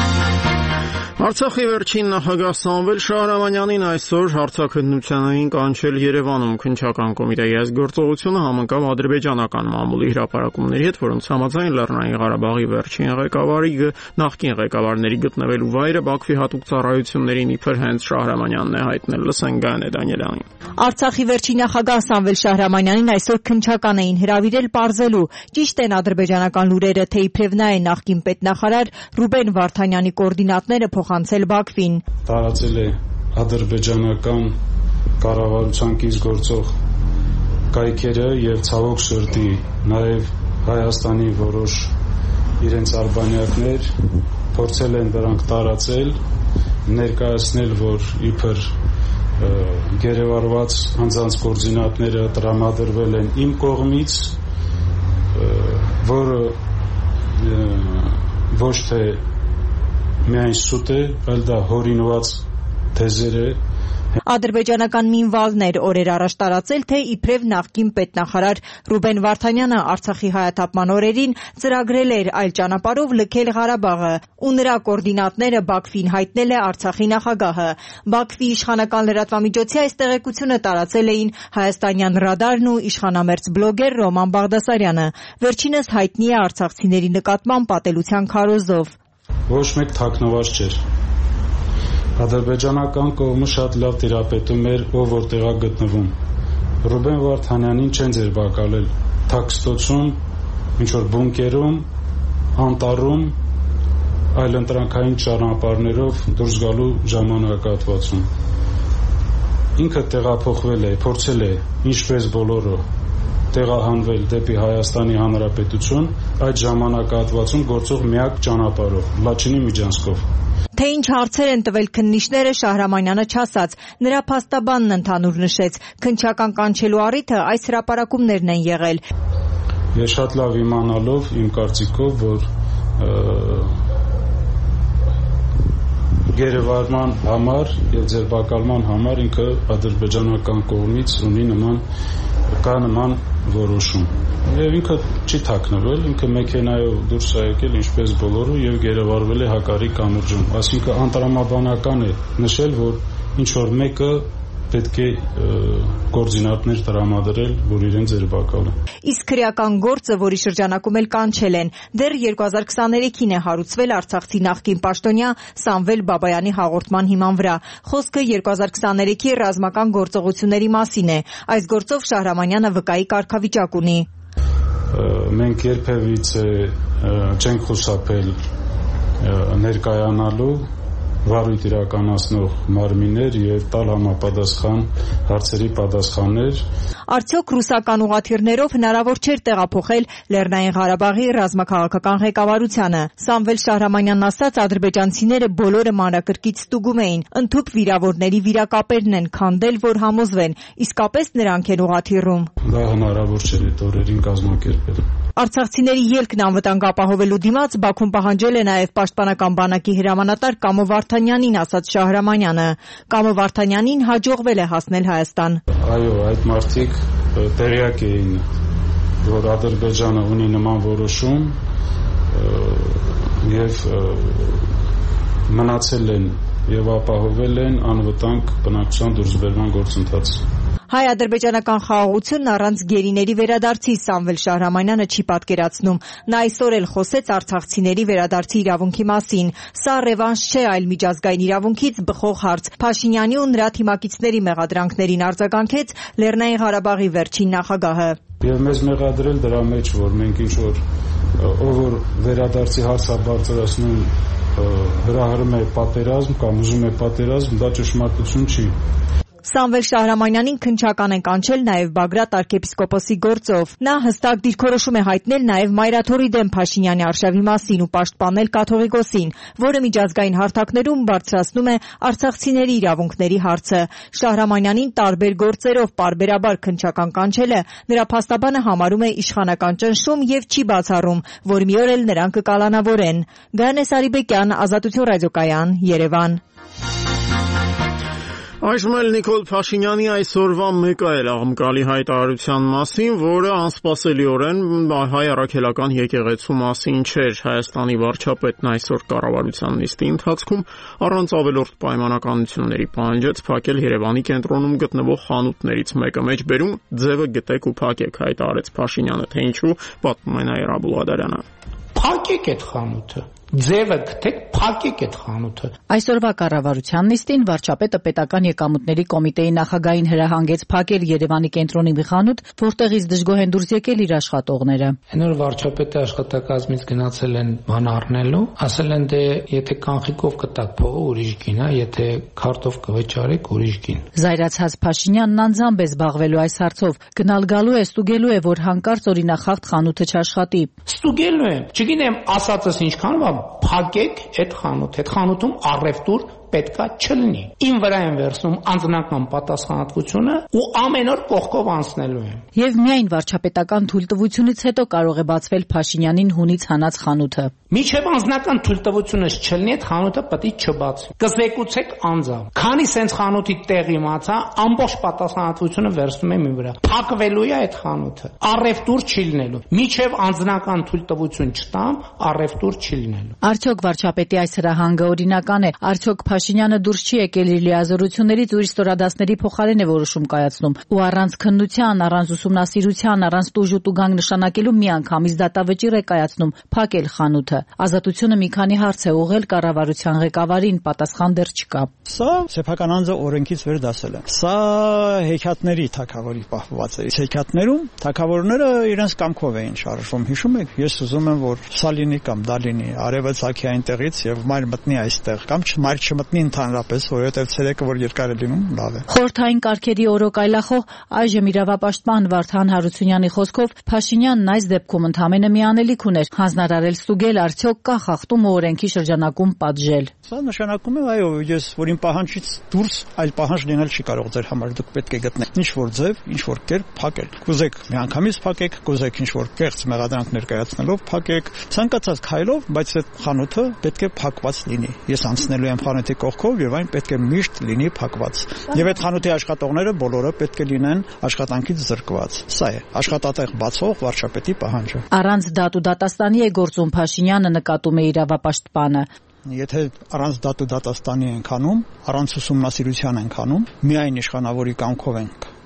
Արցախի վերջին նախագահ Սամվել Շահրամանյանին այսօր հարցաքննությանային կանչել Երևանում քննչական կոմիտեի այս գործողությունը համընկավ ադրբեջանական մամուլի հրապարակումների հետ, որոնց համաձայն Լեռնային Ղարաբաղի վերջին ղեկավարի նախկին ղեկավարների գտնվելու վայրը Բաքվի հատուկ ծառայություններին իբր հենց Շահրամանյանն է հայտնել։ Լսենք Գայանե Դանիելյանին։ Արցախի վերջին նախագահ Սամվել Շահրամանյանին այսօր քննչական էին հրավիրել պարզելու, ճիշտ են ադրբեջանական լուրերը, թե իբրև նա է նախկին պետնախարար Ռուբեն Վարդանյանի կոորդինատները փոխանցել Բաքվին։ Տարածել է ադրբեջանական կառավարության կից գործող կայքերը եւ ցավոք սրտի նաեւ Հայաստանի որոշ իրենց արբանյակներ փորձել են դրանք տարածել, ներկայացնել, որ իբր գերեվարված անձանց կոորդինատները տրամադրվել են իմ կողմից, որը ոչ թե միայն սուտ է, այլ դա հորինված թեզեր է։ Ադրբեջանական Մինվալն էր օրեր առաջ տարածել, թե իբրև նախկին պետնախարար Ռուբեն Վարդանյանը Արցախի հայաթափման օրերին ծրագրել էր այլ ճանապարհով լքել Ղարաբաղը, ու նրա կոորդինատները Բաքվին հայտնել է Արցախի նախագահը։ Բաքվի իշխանական լրատվամիջոցի այս տեղեկությունը տարածել էին հայաստանյան Ռադարն ու իշխանամերձ բլոգեր Ռոման Բաղդասարյանը։ Վերջինս հայտնի է արցախցիների նկատմամբ պատելության քարոզով։ Ոչ մեկ թաքնված չէր։ Ադրբեջանական կողմը շատ լավ տիրապետում էր, ով որտեղ է գտնվում։ Ռուբեն Վարդանյանին չեն ձերբակալել թաքստոցում, ինչ-որ բունկերում, անտառում, այլ ընտրանքային ճանապարհներով դուրս գալու ժամանակահատվածում։ Ինքը տեղափոխվել է, փորձել է, ինչպես բոլորը, տեղահանվել դեպի Հայաստանի Հանրապետություն, այդ ժամանակահատվածում գործող միակ ճանապարհով, Լաչինի միջանցքով։ Թե ինչ հարցեր են տվել քննիչները, Շահրամանյանը չասաց։ Նրա փաստաբանն ընդհանուր նշեց, քննչական կանչելու առիթը այս հրապարակումներն են եղել։ Ես շատ լավ իմանալով, իմ կարծիքով, որ գերեվարման համար եւ ձերբակալման համար ինքը ադրբեջանական կողմից ունի նման կա նման որոշում։ Եվ ինքը չի թաքնվել, ինքը մեքենայով դուրս է եկել ինչպես բոլորը եւ գերեվարվել է Հակարի կամուրջում։ Այսինքն անտրամաբանական է նշել, որ ինչ որ մեկը պետք է կոորդինատներ տրամադրել, որ իրեն ձերբակալեն։ Իսկ քրեական գործը, որի շրջանակում էլ կանչել են, դեռ երկու հազար քսաներեքին է հարուցվել Արցախցի նախկին պաշտոնյա Սամվել Բաբայանի հաղորդման հիման վրա։ Խոսքը երկու հազար քսաներեքի ռազմական գործողությունների մասին է։ Այս գործով Շահրամանյանը վկայի կարգավիճակ ունի։ Մենք երբևիցե չենք խուսափել ներկայանալու վարույթ իրականացնող մարմիններ եւ տալ համապատասխան հարցերի պատասխաններ։ Արդյոք ռուսական ուղղաթիռներով հնարավոր չէր տեղափոխել Լեռնային Ղարաբաղի ռազմաքաղաքական ղեկավարությանը։ Սամվել Շահրամանյանն ասաց, ադրբեջանցիները բոլորը մանրակրկիտ ստուգում էին, ընդհուպ վիրավորների վիրակապերն են քանդել, որ համոզվեն, իսկապես նրանք են ուղղաթիռում։ Դա հնարավոր չէր այդ օրերին կազմակերպել։ Արցախցիների ելքն անվտանգ ապահովելու դիմաց Բաքուն պահանջել է նաև պաշտպանական բանակի հրամանատար Կամո Վարդանյանին, ասաց Շահրամանյանը։ Կամո Վարդանյանին հաջողվել է հասնել Հայաստան։ Այո, այդ մարդիկ տեղյակ էին, որ Ադրբեջանը ունի նման որոշում եւ մնացել են եւ ապահովել են անվտանգ բնակչության դուրսբերման գործընթացը։ Հայ-ադրբեջանական խաղաղությունն առանց գերիների վերադարձի Սամվել Շահրամանյանը չի պատկերացնում։ Նա այսօր էլ խոսեց արցախցիների վերադարձի իրավունքի մասին։ Սա ռևանշ չէ, այլ միջազգային իրավունքից բխող հարց։ Փաշինյանի ու նրա թիմակիցների մեղադրանքներին արձագանքեց Լեռնային Ղարաբաղի վերջին նախագահը։ Եվ մեզ մեղադրել դրա մեջ, որ մենք ինչ որ ով որ վերադարձի հարց է բարձրացնում հրահրում է պատերազմ կամ ուզում է պատերազմ, դա ճշմարտություն չի։ Սամվել Շահրամանյանին քննչական են կանչել նաև Բագրատ arczepiskopos-ի գործով։ Նա հստակ դիրքորոշում է հայտնել նաև Մայրաթորի դեմ Փաշինյանի արշավի մասին ու պաշտպանել կաթողիկոսին, որը միջազգային հարթակներում բարձրացնում է արցախցիների իրավունքների հարցը։ Շահրամանյանին տարբեր գործերով պարբերաբար քննչական կանչելը նրա փաստաբանը համարում է իշխանական ճնշում եւ չի բացառում, որ մի օր էլ նրան կկալանավորեն։ Գայանե Սարիբեկյան, Ազատություն ռադիոկայան, Երևան։ Այժմ էլ Նիկոլ Փաշինյանի այսօրվա մեկ այլ աղմկալի հայտարարության մասին, որը անսպասելիորեն հայ առաքելական եկեղեցու մասին չէր։ Հայաստանի վարչապետն այսօր կառավարության նիստի ընթացքում առանց ավելորդ պայմանականությունների պահանջեց փակել Երևանի կենտրոնում գտնվող խանութներից մեկը։ Մեջբերում ձևը գտեք ու փակեք, հայտարարեց Փաշինյանը, թե ինչու, պատմում է Նաիրա Բուլադարյանը։ Փակեք այդ խանութը։ Ձևը գտեք, փակեք այդ խանութը։ Այսօրվա կառավարության նիստին վարչապետը պետական եկամուտների կոմիտեի նախագահին հրահանգեց փակել Երևանի կենտրոնի մի խանութ, որտեղից դժգոհ են դուրս եկել իր աշխատողները։ Այն որ վարչապետը աշխատակազմից գնացել են բան առնելու, ասել են դե եթե կանխիկով կտակ փողը ուրիշ գին է, եթե քարտով կվճարեք ուրիշ գին։ Զայրացած Փաշինյանն անձամբ է զբաղվելու այս հարցով, գնալ գալու է, ստուգելու է, որ հանկարծ օրինախախտ խանութը չաշխատի։ Ստուգելու եմ, չգիտեմ, ասածս ինչքան բա փակեք այդ խանութը, այդ խանութում առևտուր պետքա չլինի։ Իմ վրա են վերցնում անձնական պատասխանատվությունը ու ամեն օր կողքով անցնելու եմ։ Եվ միայն վարչապետական թույլտվությունից հետո կարող է բացվել Փաշինյանին հունից հանած խանութը։ Միջև անձնական թույլտվությունս չլինի, այդ խանութը պետք է չբացվի։ Կզեկուցեք անձամբ։ Քանի սենց խանութի տեղ իմացա, ամբողջ պատասխանատվությունը վերցնում եմ իմ վրա։ Փակվելու է այդ խանութը։ Առևտուր չի լինելու։ Միջև անձնական թույլտվություն չտամ, առևտուր չի լինելու։ Արդյոք վարչապետի այս հրահանգը օրինական է։ Արդյոք Փաշինյանը դուրս չի եկել իր լիազորություններից ու իր ստորադասների փոխարեն է որոշում կայացնում ու առանց քննության, առանց ուսումնասիրության, առանց տուժ ու տուգանք նշանակելու միանգամից դատավճիռ է կայացնում փակել խանութը։ Ազատությունը մի քանի հարց է ուղղել կառավարության ղեկավարին, պատասխան դեռ չկա։ Սա սեփական անձը օրենքից վեր դասել է։ Սա հեքիաթների թագավորի պահված է։ Հեքիաթներում թագավորները իրենց կամքով էին շարժվում։ Հիշում եք, ես ուզում եմ, որ սա լինի կամ դա լինի, արևը ցակի այնտեղից եւ մայր մտնի այստեղ կամ չմայր չմտնի ընդհանրապես, որովհետեւ ցերեկը որ երկար է լինում, լավ է։ Խորհրդային կարգերի օրոք այլախոհ այժմ իրավապաշտպան Վարդան Հարությունյանի խոսքով Փաշինյանն այս դեպքում ընդամենը մի անելիք ուներ հանձնարարել ստուգել արդյոք կա խախտում ու օրենքի շրջանակում պատժել։ Սա նշանակում է, այո, ես որ իմ պահանջից դուրս այլ պահանջ լինել չի կարող ձեր համար, դուք պետք է գտնեք ինչ որ ձև, ինչ որ կերպ փակել։ Կուզեք միանգամից փակեք, կուզեք ինչ որ կեղծ մեղադրանք ներկայացնելով փակեք, ցանկացած քայլով, բայց այդ խանութը պետք է փակված լինի։ Ես անցնելու եմ խանութի կողքով եւ այն պետք է միշտ լինի փակված։ Եվ այդ խանութի աշխատողները բոլորը պետք է լինեն աշխատանքից զրկված։ Սա է աշխատատեղ բացող վարչապետի պահանջը։ Առանց դատ ու դատաստանի է գործում Փաշինյանը, նկատում է իրավապաշտպանը։ Եթե առանց դատ ու դատաստանի ենք անում, առանց ուսումնասիրության ենք անում, միայն իշխանավորի կամքով ենք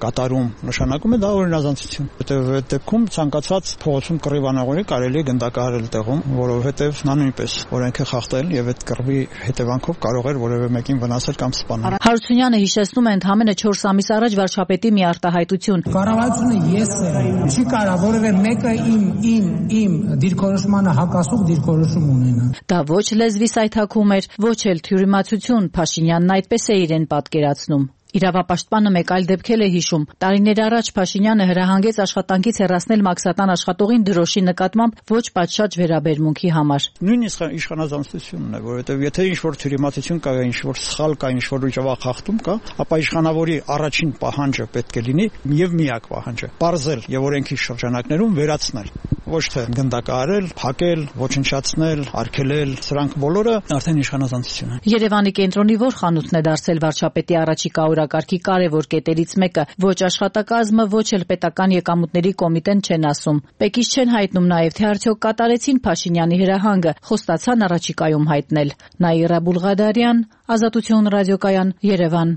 կատարում, նշանակում է դա օրինազանցություն։ Որտեղ այդ դեպքում ցանկացած փողոցում կռիվանավորի կարելի է գնդակահարել տեղում, որովհետև նա նույնպես օրենք է խախտել եւ այդ կռվի հետևանքով կարող էր որևէ մեկին վնասել կամ սպանել։ Հարությունյանը հիշեցնում է ընդամենը չորս ամիս առաջ վարչապետի մի արտահայտություն։ Կառավարությունը ես եմ, չի կարող որևէ մեկը իմ իմ իմ դիրքորոշմանը հակասող դիրքորոշում ունենա։ Դա ոչ լեզվի սայթաքում էր, ոչ էլ թյուրիմացություն, Փաշինյանն այդպես է իրեն պատկերացնում։ Իրավապաշտպանը մեկ այլ դեպք է հիշում։ Տարիներ առաջ Փաշինյանը հրահանգեց աշխատանքից հեռացնել մաքսատան աշխատողին դրոշի նկատմամբ ոչ պատշաճ վերաբերմունքի համար։ Նույնիսկ իշխանազանցությունն է, որովհետև եթե ինչ-որ թյուրիմացություն կա, ինչ-որ սխալ կա, ինչ-որ ջավախախտում կա, ապա իշխանավորի առաջին պահանջը պետք է լինի եւ միակ պահանջը՝ պարզել եւ օրենքի շրջանակներում վերացնել, ոչ թե գնդակահարել, փակել, ոչնչացնել, արգելել, սրանք բոլորը արդեն իշխանազանցություն են։ Երևանի կենտրոնի որ խանութն է դարձել վարչապետի առաջիկա օրակարգի կարևոր կետերից մեկը, ոչ աշխատակազմը, ոչ էլ պետական եկամուտների կոմիտեն չեն ասում։ Պեկից չեն հայտնում նաև թե արդյոք կատարեցին Փաշինյանի հրահանգը, խոստացան առաջիկայում հայտնել։ Նաիրա Բուլղադարյան, Ազատություն ռադիոկայան, Երևան։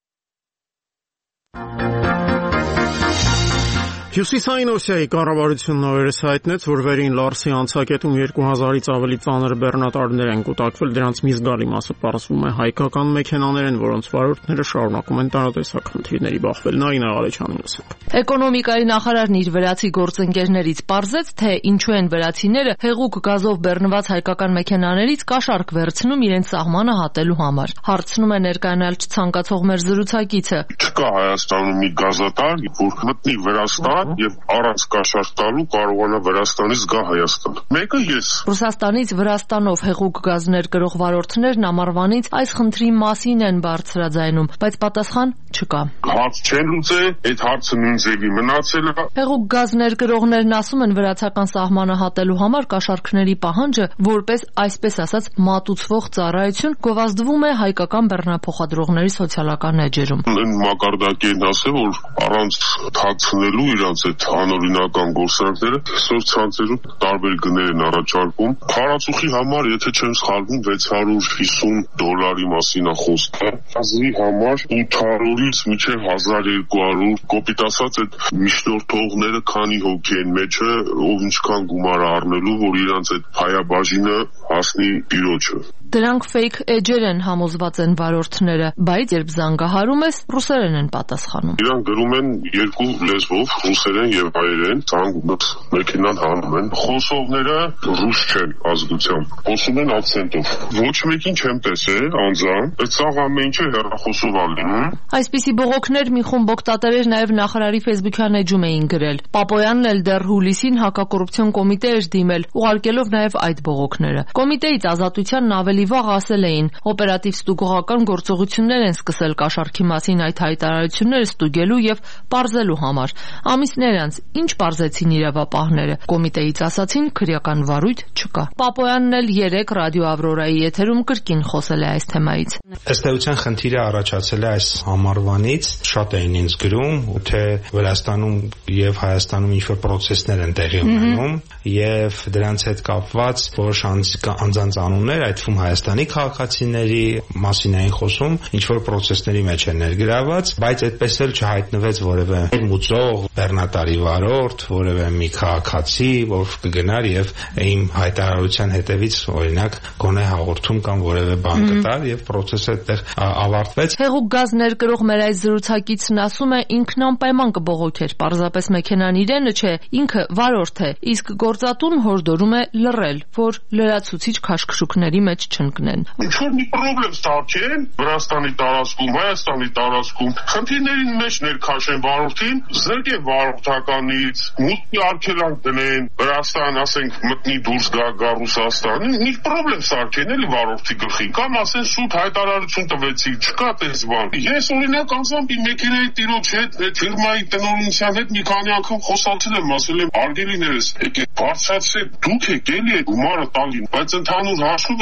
Հյուսիսային Օսիայի կառավարությունն օրերս հայտնեց, որ վերին Լարսի անցակետում երկու հազարից ավելի ծանր բեռնատարներ են կուտակվել, դրանց մի զգալի մասը պարզվում է հայկական մեքենաներ են, որոնց վարորդները շարունակում են տարատեսակ խնդիրների բախվել։ Նայինա Ղալեչյանին լսենք։ Էկոնոմիկայի նախարարն իր վրացի գործընկերներից պարզեց, թե ինչու են վրացիները հեղուկ գազով բեռնված հայկական մեքենաներից կաշառք վերցնում իրենց սահմանը հատելու համար։ Հարցնում է ներկայանալ չցանկացող մեր զրուցակիցը։ Չկա Հայաստանում մի գազատար, որ մտնի Վրաստան եւ առանց կաշառք տալու կարողանա Վրաստանից գա Հայաստան։ Մեկը ես։ Ռուսաստանից Վրաստանով հեղուկ գազներ կրող վարորդներն ամառվանից այս խնդրի մասին են բարձրաձայնում, բայց պատասխան չկա։ Հարց չեն լուծել, այդ հարցը նույն ձևի մնացել է։ Հեղուկ գազներ կրողներն ասում են վրացական սահմանը հատելու համար կաշառքների պահանջը, որպես այսպես ասած մատուցվող ծառայություն, գովազդվում է հայկական բեռնափոխադրողների սոցիալական էջերում։ Այն մակարդակին ասել, որ առանց թաքցնելու իրանց այդ անօրինական գործարքները այսօր ցանցերում տարբեր գներ են առաջարկում։ Քարածուխի համար, եթե չեմ սխալվում, վեց հարյուր հիսուն դոլարի մասին է խոսքը։ Ազի համար ութ հարյուրից մինչև հազար երկու հարյուր, կոպիտ ասած այդ միջնորդողները քանի հոգի են մեջը, ով ինչքան գումար առնելու, որ իրանց այդ հայաբաժինը հասնի տիրոջը։ Դրանք ֆեյք էջեր են, համոզված են վարորդները, բայց երբ զանգահարում ես, ռուսերեն են պատասխանում։ Իրանք գրում են երկու լեզվով, ռուսերեն եւ հայերեն, ցանկուտ մեքենան հանում են։ Խոսողները ռուս չեն ազգությամբ, խոսում են ակցենտով։ Ոչ մեկին չեմ տեսել անձամբ, այդ սաղ ամեն ինչը հեռախոսով ա լինում։ Այսպիսի բողոքներ մի խումբ օգտատերեր նաև նախարարի ֆեյսբուքյան էջում էին գրել։ Պապոյանն էլ դեռ հուլիսին հակակոռուպցիոն կոմիտե էր դիմել, ուղարկելով նաև այդ բողոքները։ Կոմիտեից Ազատությանն ավելի վաղ ասել էին, օպերատիվ ստուգողական գործողություններ են սկսել կաշառքի մասին այդ հայտարարությունները ստուգելու եւ պարզելու համար։ Ամիսներ անց ինչ պարզեցին իրավապահները։ Կոմիտեից ասացին քրեական վարույթ չկա։ Պապոյանն էլ երեք ռադիո Ավրորայի եթերում կրկին խոսել է այս թեմայից։ Ըստ էության խնդիրը առաջացել է այս ամառվանից, շատ էին ինձ գրում, թե Վրաստանում եւ Հայաստանում ինչ-որ process-ներ են տեղի ունենում եւ դրանց հետ կապված որոշ անձանց անուններ, այդ թվում Հայաստանի քաղաքացիների մասին էին խոսում, ինչ-որ process-ների մեջ են ներգրաված, բայց այդպես էլ չհայտնվեց որևէ մուծող բեռնատարի վարորդ, որևէ մի քաղաքացի, որ կգնար եւ իմ հայտարարության հետևից օրինակ գոնե հաղորդում կամ որևէ բան կտար եւ process-ը այդտեղ ավարտվեց։ Հեղուկ գազ ներկրող մեր այս զրուցակիցն ասում է ինքն անպայման կբողոքեր, պարզապես մեքենան իրենը չէ, ինքը վարորդ է, իսկ գործատուն հորդորում է լռել, որ լրացուցիչ քաշքշուկների մեջ չընկնեն։ Ինչ-որ մի պրոբլեմ ստացեն Վրաստանի տարածքում, Հայաստանի տարածքում, խնդիրների մեջ ներքաշեն վարորդին, զրկեն վարորդականից, մուտքի արգելանք դնեն, Վրաստան, ասենք, մտնի դուրս գա գա Ռուսաստան, մի պրոբլեմ ստացեն էլի վարորդի գլխին, կամ ասեն սուտ հայտարարություն տվեցի, չկա տես բան։ Ես օրինակ անձամբ իմ մեքենայի տիրոջ հետ, այդ ֆիրմայի տնօրինության հետ մի քանի անգամ խոսացել եմ, ասել եմ արգելիներս, եկեք բարձրացրեք, դուք եք էլի այդ գումարը տալին, բայց ընդհանուր հաշվով այդ գումարը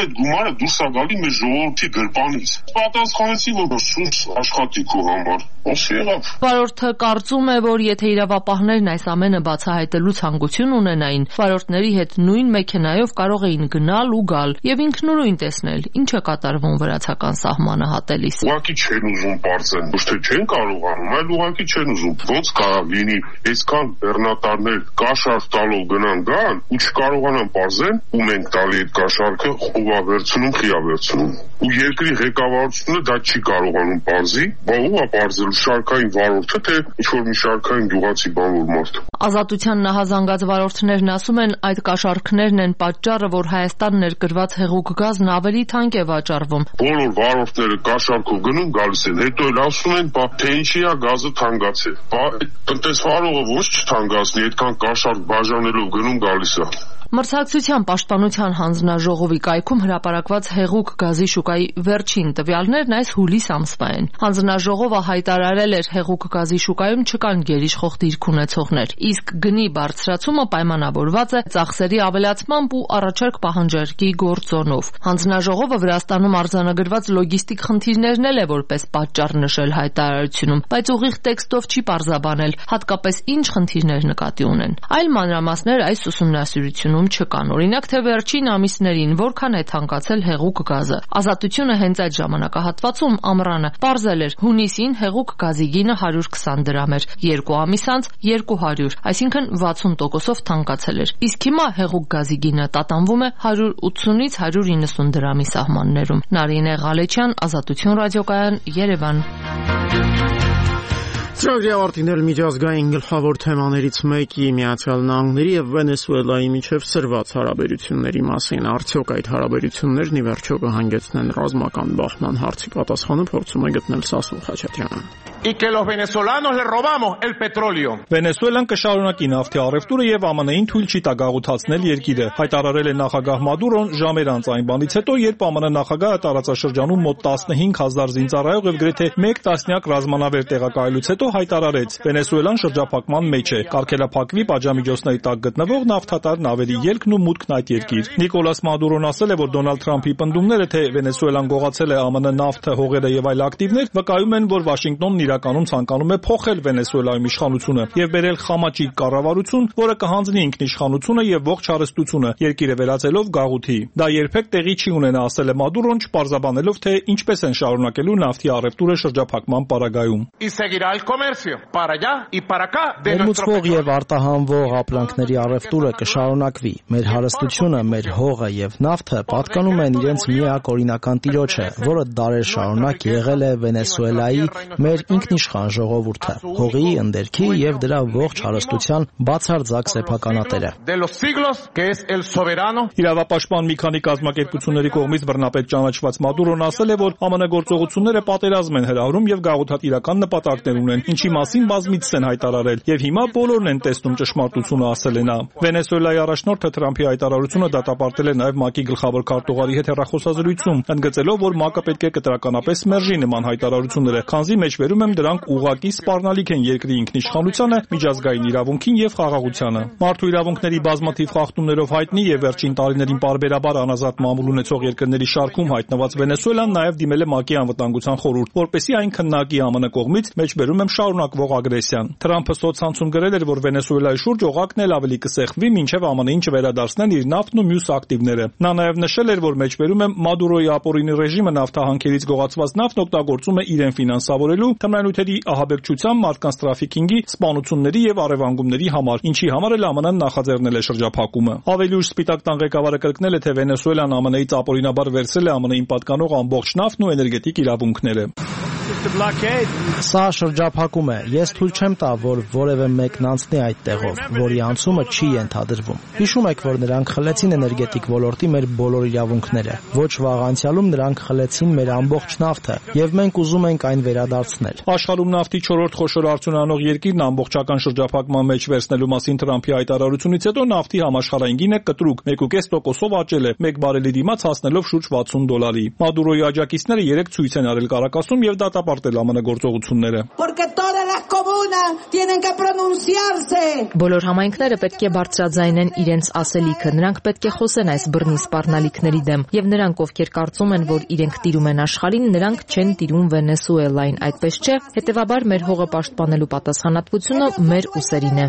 Հարը դուրս է գալի մեր ժողովրդի գրպանից։ Պատասխանեցի, որ սուս աշխատի քո համար։ Ոսի եղավ։ Վարորդը կարծում է, որ եթե իրավապահներն այս ամենը բացահայտելու ցանկություն ունենային, վարորդների հետ նույն մեքենայով կարող էին գնալ ու գալ եւ ինքնուրույն տեսնել ինչ է կատարվում վրացական սահմանը հատելիս։ Ուղղակի չեն ուզում բարձեն, ոչ թե չեն կարողանում, այլ ուղղակի չեն ուզում։ Ոնց կարա լինի, այսքան բեռնատարներ կաշառք տալով գնան գան ու չկարողանան բարձեն, ու մենք տալի այդ կաշառքը խովա վերցնում, խիա վերցնում։ Ու երկրի ղեկավարությունը դա չի կարողանում բարձի, բա ո՞վ է բարձելու շարքային վարորդը, թե ինչ-որ մի շարքային գյուղացի բանվոր մարդ։ Ազատության նահազանգած վարորդներն ասում են, այդ կաշառքներն են պատճառը, որ Հայաստան ներկրված հեղուկ գազն ավելի թանկ է վաճառվում։ Բոլոր վարորդները կաշառքով գնում գալիս են, հետո էլ ասում են, բա թե ինչի է գազը թանկացել։ Բա տնտեսվարողը ոչ չթանկացնի, այդքան կաշառք բաժանելով գնում գալիս է։ Մրցակցության պաշտպանության հանձնաժողովի կայքում հրապարակված հեղուկ գազի շուկայի վերջին տվյալներն այս հուլիս ամսվա են։ Հանձնաժողովը հայտարարել էր հեղուկ գազի շուկայում չկան գերիշխող դիրք ունեցողներ, իսկ գնի բարձրացումը պայմանավորված է ծախսերի ավելացմամբ ու առաջարկ պահանջարկի գործոնով։ Հանձնաժողովը Վրաստանում արձանագրված լոգիստիկ խնդիրներն էլ է որպես պատճառ նշել հայտարարությունում, բայց ուղիղ տեքստով չի պարզաբանել, հատկապես ինչ խնդիրներ նկատի ունեն։ Այլ մանրամասներ այս ուսումնասիրությունում չկան, օրինակ թե վերջին ամիսներին որքան է թանկացել հեղուկ գազը։ Ազատությունը հենց այդ ժամանակահատվածում ամռանը պարզել էր հունիսին հեղուկ գազի գինը հարյուր քսան դրամ էր, երկու ամիս անց երկու հարյուր, այսինքն վաթսուն տոկոսով թանկացել էր։ Իսկ հիմա հեղուկ գազի գինը տատանվում է հարյուր ութսունից հարյուր իննսուն դրամի սահմաններում։ Նարինե Ղալեչյան, Ազատություն ռադիոկայան, Երևան։ Ծրագրի ավարտին էլ միջազգային գլխավոր թեմաներից մեկի Միացյալ Նահանգների եւ Վենեսուելայի միջև սրված հարաբերությունների մասին։ Արդյոք այդ հարաբերություններն ի վերջո կհանգեցնեն ռազմական բախման հարցի պատասխանը փորձում է գտնել Սասուն Խաչատրյանը։ Y que los venezolanos le robamos el petróleo. Վենեսուելան կշարունակի նավթի առևտուրը եւ ԱՄՆ-ին թույլ չի տա գաղութացնել երկիրը, հայտարարել է նախագահ Մադուրոն ժամեր անց այն բանից հետո, երբ ԱՄՆ նախագահը տարածաշրջանում մոտ տասնհինգ հազար զինծառայող եւ գրեթե մեկ տասնյակ ռազմանավեր տեղակայելուց հետո հայտարարեց. Վենեսուելան շրջափակման մեջ է, կարգելափակվի պատժամիջոցների տակ գտնվող նավթատար նավերի ելքն ու մուտքն այդ երկիր։ Նիկոլաս Մադուրոն ասել է, որ Դոնալդ Թրամփի պնդումները, թե Վենեսուելան գողացել է ԱՄՆ նավթը, հողերը եւ այլ ակտիվներ, վկայում են, որ Վաշինգտոնն իրականում ցանկանում է փոխել Վենեսուելայում իշխանությունը եւ բերել խամաճիկ կառավարություն, որը կհանձնի ինքնիշխանությունը եւ ողջ հարստությունը, երկիրը վերածելով գաղութի։ Դա երբեք տեղի չի ունենա, ասել է Մադուրոն, չպարզաբանելով, թե ինչպես են շարունակելու նավթի առևտուրը շրջափակման պարագայում։ Ներմուծվող եւ արտահանվող ապրանքների առևտուրը կշարունակվի։ Մեր հարստությունը, մեր հողը եւ նավթը պատկանում են իրենց միակ օրինական տիրոջը, որը դարեր շարունակ եղել է Վենեսուելայի մեր ինքնիշխան ժողովուրդը, հողի, ընդերքի եւ դրա ողջ հարստության բացարձակ սեփականատերը։ Իրավապաշտպան մի քանի կազմակերպությունների կողմից բռնապետ ճանաչված Մադուրոն ասել է, որ ԱՄՆ գործողությունները պատերազմ են հրահրում եւ գաղութատիրական նպատակներ ունեն, ինչի մասին բազմիցս են հայտարարել, եւ հիմա բոլորն են տեսնում ճշմարտությունը, ասել է նա։ Վենեսուելայի առաջնորդը Թրամփի հայտարարությունը դատապարտել է նաեւ ՄԱԿ-ի գլխավոր քարտուղարի հետ հեռախոսազրույցում, ընդգծելով, որ ՄԱԿ-ը պետք է կտրականապես մերժի նման հայտարարությունները, քանզի մեջբերում են դրանք ուղղակի սպառնալիք են երկրի ինքնիշխանությանը, միջազգային իրավունքին եւ խաղաղությանը։ Մարդու իրավունքների բազմաթիվ խախտումներով հայտնի եւ վերջին տարիներին պարբերաբար անազատ մամուլ ունեցող երկրների շարքում հայտնված Վենեսուելան նաեւ դիմել է ՄԱԿ-ի անվտանգության խորհուրդ, որպեսզի այն քննարկի ԱՄՆ կողմից մեջբերում եմ շարունակվող ագրեսիան։ Թրամփը սոցցանցում գրել էր, որ Վենեսուելայի շուրջ օղակն էլ ավելի կսեղմվի, մինչև ԱՄՆ-ին չվերադարձնեն իր նավթն ու մյուս ակտիվները։ Նա նաեւ նշել էր, որ մեջբերում է Մադուրոյի ապօրինի ռեժիմը նավթահանքերից գողացված նավթն օգտագործում է իրեն ֆինանսավորելու, թմրանյութերի ահաբեկչության, մարդկանց տրաֆիքինգի, սպանությունների եւ առևանգումների համար, ինչի համար էլ ԱՄՆ-ն նախաձեռնել է շրջափակումը։ Ավելի ուշ Սպիտակ տան ղեկավարը կրկնել է, թե Վենեսուելան ԱՄՆ-ից ապօրինաբար վերցրել է ԱՄՆ-ին պատկանող ամբողջ նավթն ու էներգետիկ իրավունքները։ Սա շրջափակում է։ Ես թույլ չեմ տա, որ որևէ մեկն անցնի այդ տեղով, որի անցումը չի ենթադրվում։ Հիշում եք, որ նրանք խլեցին էներգետիկ ոլորտի մեր բոլոր իրավունքները։ Ոչ վաղ անցյալում նրանք խլեցին մեր ամբողջ նավթը, եւ մենք ուզում ենք այն վերադարձնել։ Աշխարհում նավթի չորրորդ խոշոր արդյունք անող երկիրն ամբողջական շրջափակման մեջ վերցնելու մասին Թրամփի հայտարարությունից հետո նավթի համաշխարհային գինը կտրուկ մեկ կoma պենս տոկոսով աճել է, մեկ բարելի դիմաց հասնելով շուրջ վաթսուն դոլարի։ Մադուրոյի աջակիցները երեք ցույց են արել Կարակասում եւ դատապարտել ԱՄՆ գործողությունները։ Բոլոր համայնքները պետք է բարձրաձայնեն իրենց ասելիքը, նրանք պետք է խոսեն այս բռնի սպառնալիքների դեմ, եւ նրանք, ովքեր կարծում են, որ իրենք տիրում են աշխարհին, նրանք չեն տիրում Վենեսուելային, այդպես չէ, հետեւաբար մեր հողը պաշտպանելու պատասխանատվությունը մեր ուսերին է։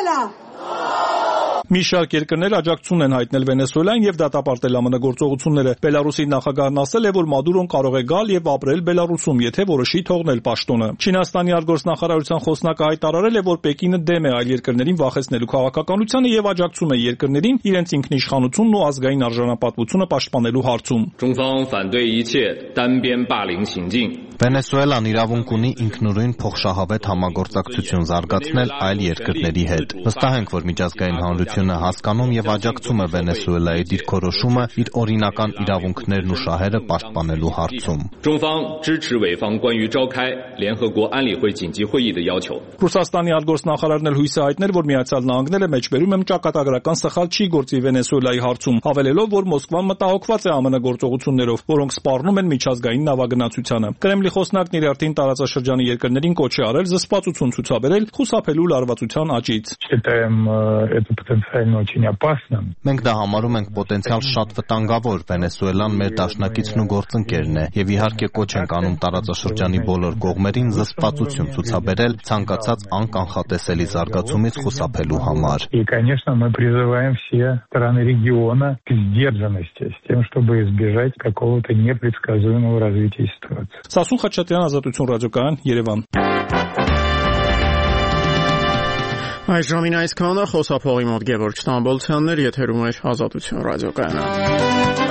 Մի շարք երկրներ աջակցություն են հայտնել Վենեսուելային եւ դատապարտել ԱՄՆ գործողությունները։ Բելարուսի նախագահն ասել է, որ Մադուրոն կարող է գալ եւ ապրել Բելարուսում, եթե որոշի թողնել պաշտոնը։ Չինաստանի արտգործնախարարության խոսնակը հայտարարել է, որ Պեկինը դեմ է այլ երկրներին վախեցնելու քաղաքականությանը եւ աջակցում է երկրներին իրենց ինքնիշխանությունն ու ազգային արժանապատվությունը պաշտպանելու հարցում։ Վենեսուելան իրավունք ունի ինքնուրույն փոխշահավետ համագործակցություն զարգացնել այլ երկրների հետ։ Վստահ ենք, որ միջազգային հանրությունը հասկանում եւ աջակցում է Վենեսուելայի դիրքորոշումը իր օրինական իրավունքներն ու շահերը պաշտպանելու հարցում։ Ռուսաստանի արտգործնախարարն էլ հույս է հայտնել, որ Միացյալ Նահանգները մեջբերում են ճակատագրական սխալ չի գործի Վենեսուելայի հարցում, հավելելով, որ Մոսկվան մտահոգված է ԱՄՆ գործողություններով, որոնք սպառնում են միջազգային նավագնացությանը։ Կրեմլի խոսնակն իր արդեն տարածաշրջանի երկրներին կոչ է արել զսպվածություն ցուցաբերել, խուսափելու լարվածության աճից։ Մենք դա համարում ենք պոտենցիալ շատ վտանգավոր։ Վենեսուելան մեր դաշնակիցն ու գործընկերն է, եւ իհարկե կոչ ենք անում տարածաշրջանի բոլոր կողմերին զսպվածություն ցուցաբերել ցանկացած անկանխատեսելի զարգացումից խուսափելու համար։ Սասուն Խաչատրյան, Ազատություն ռադիոկայան, Երևան։ Այս ժամին այսքանը, խոսափողի մոտ Գևորգ Ստամբոլցյանն էր, եթերում էր Ազատություն ռադիոկայանը։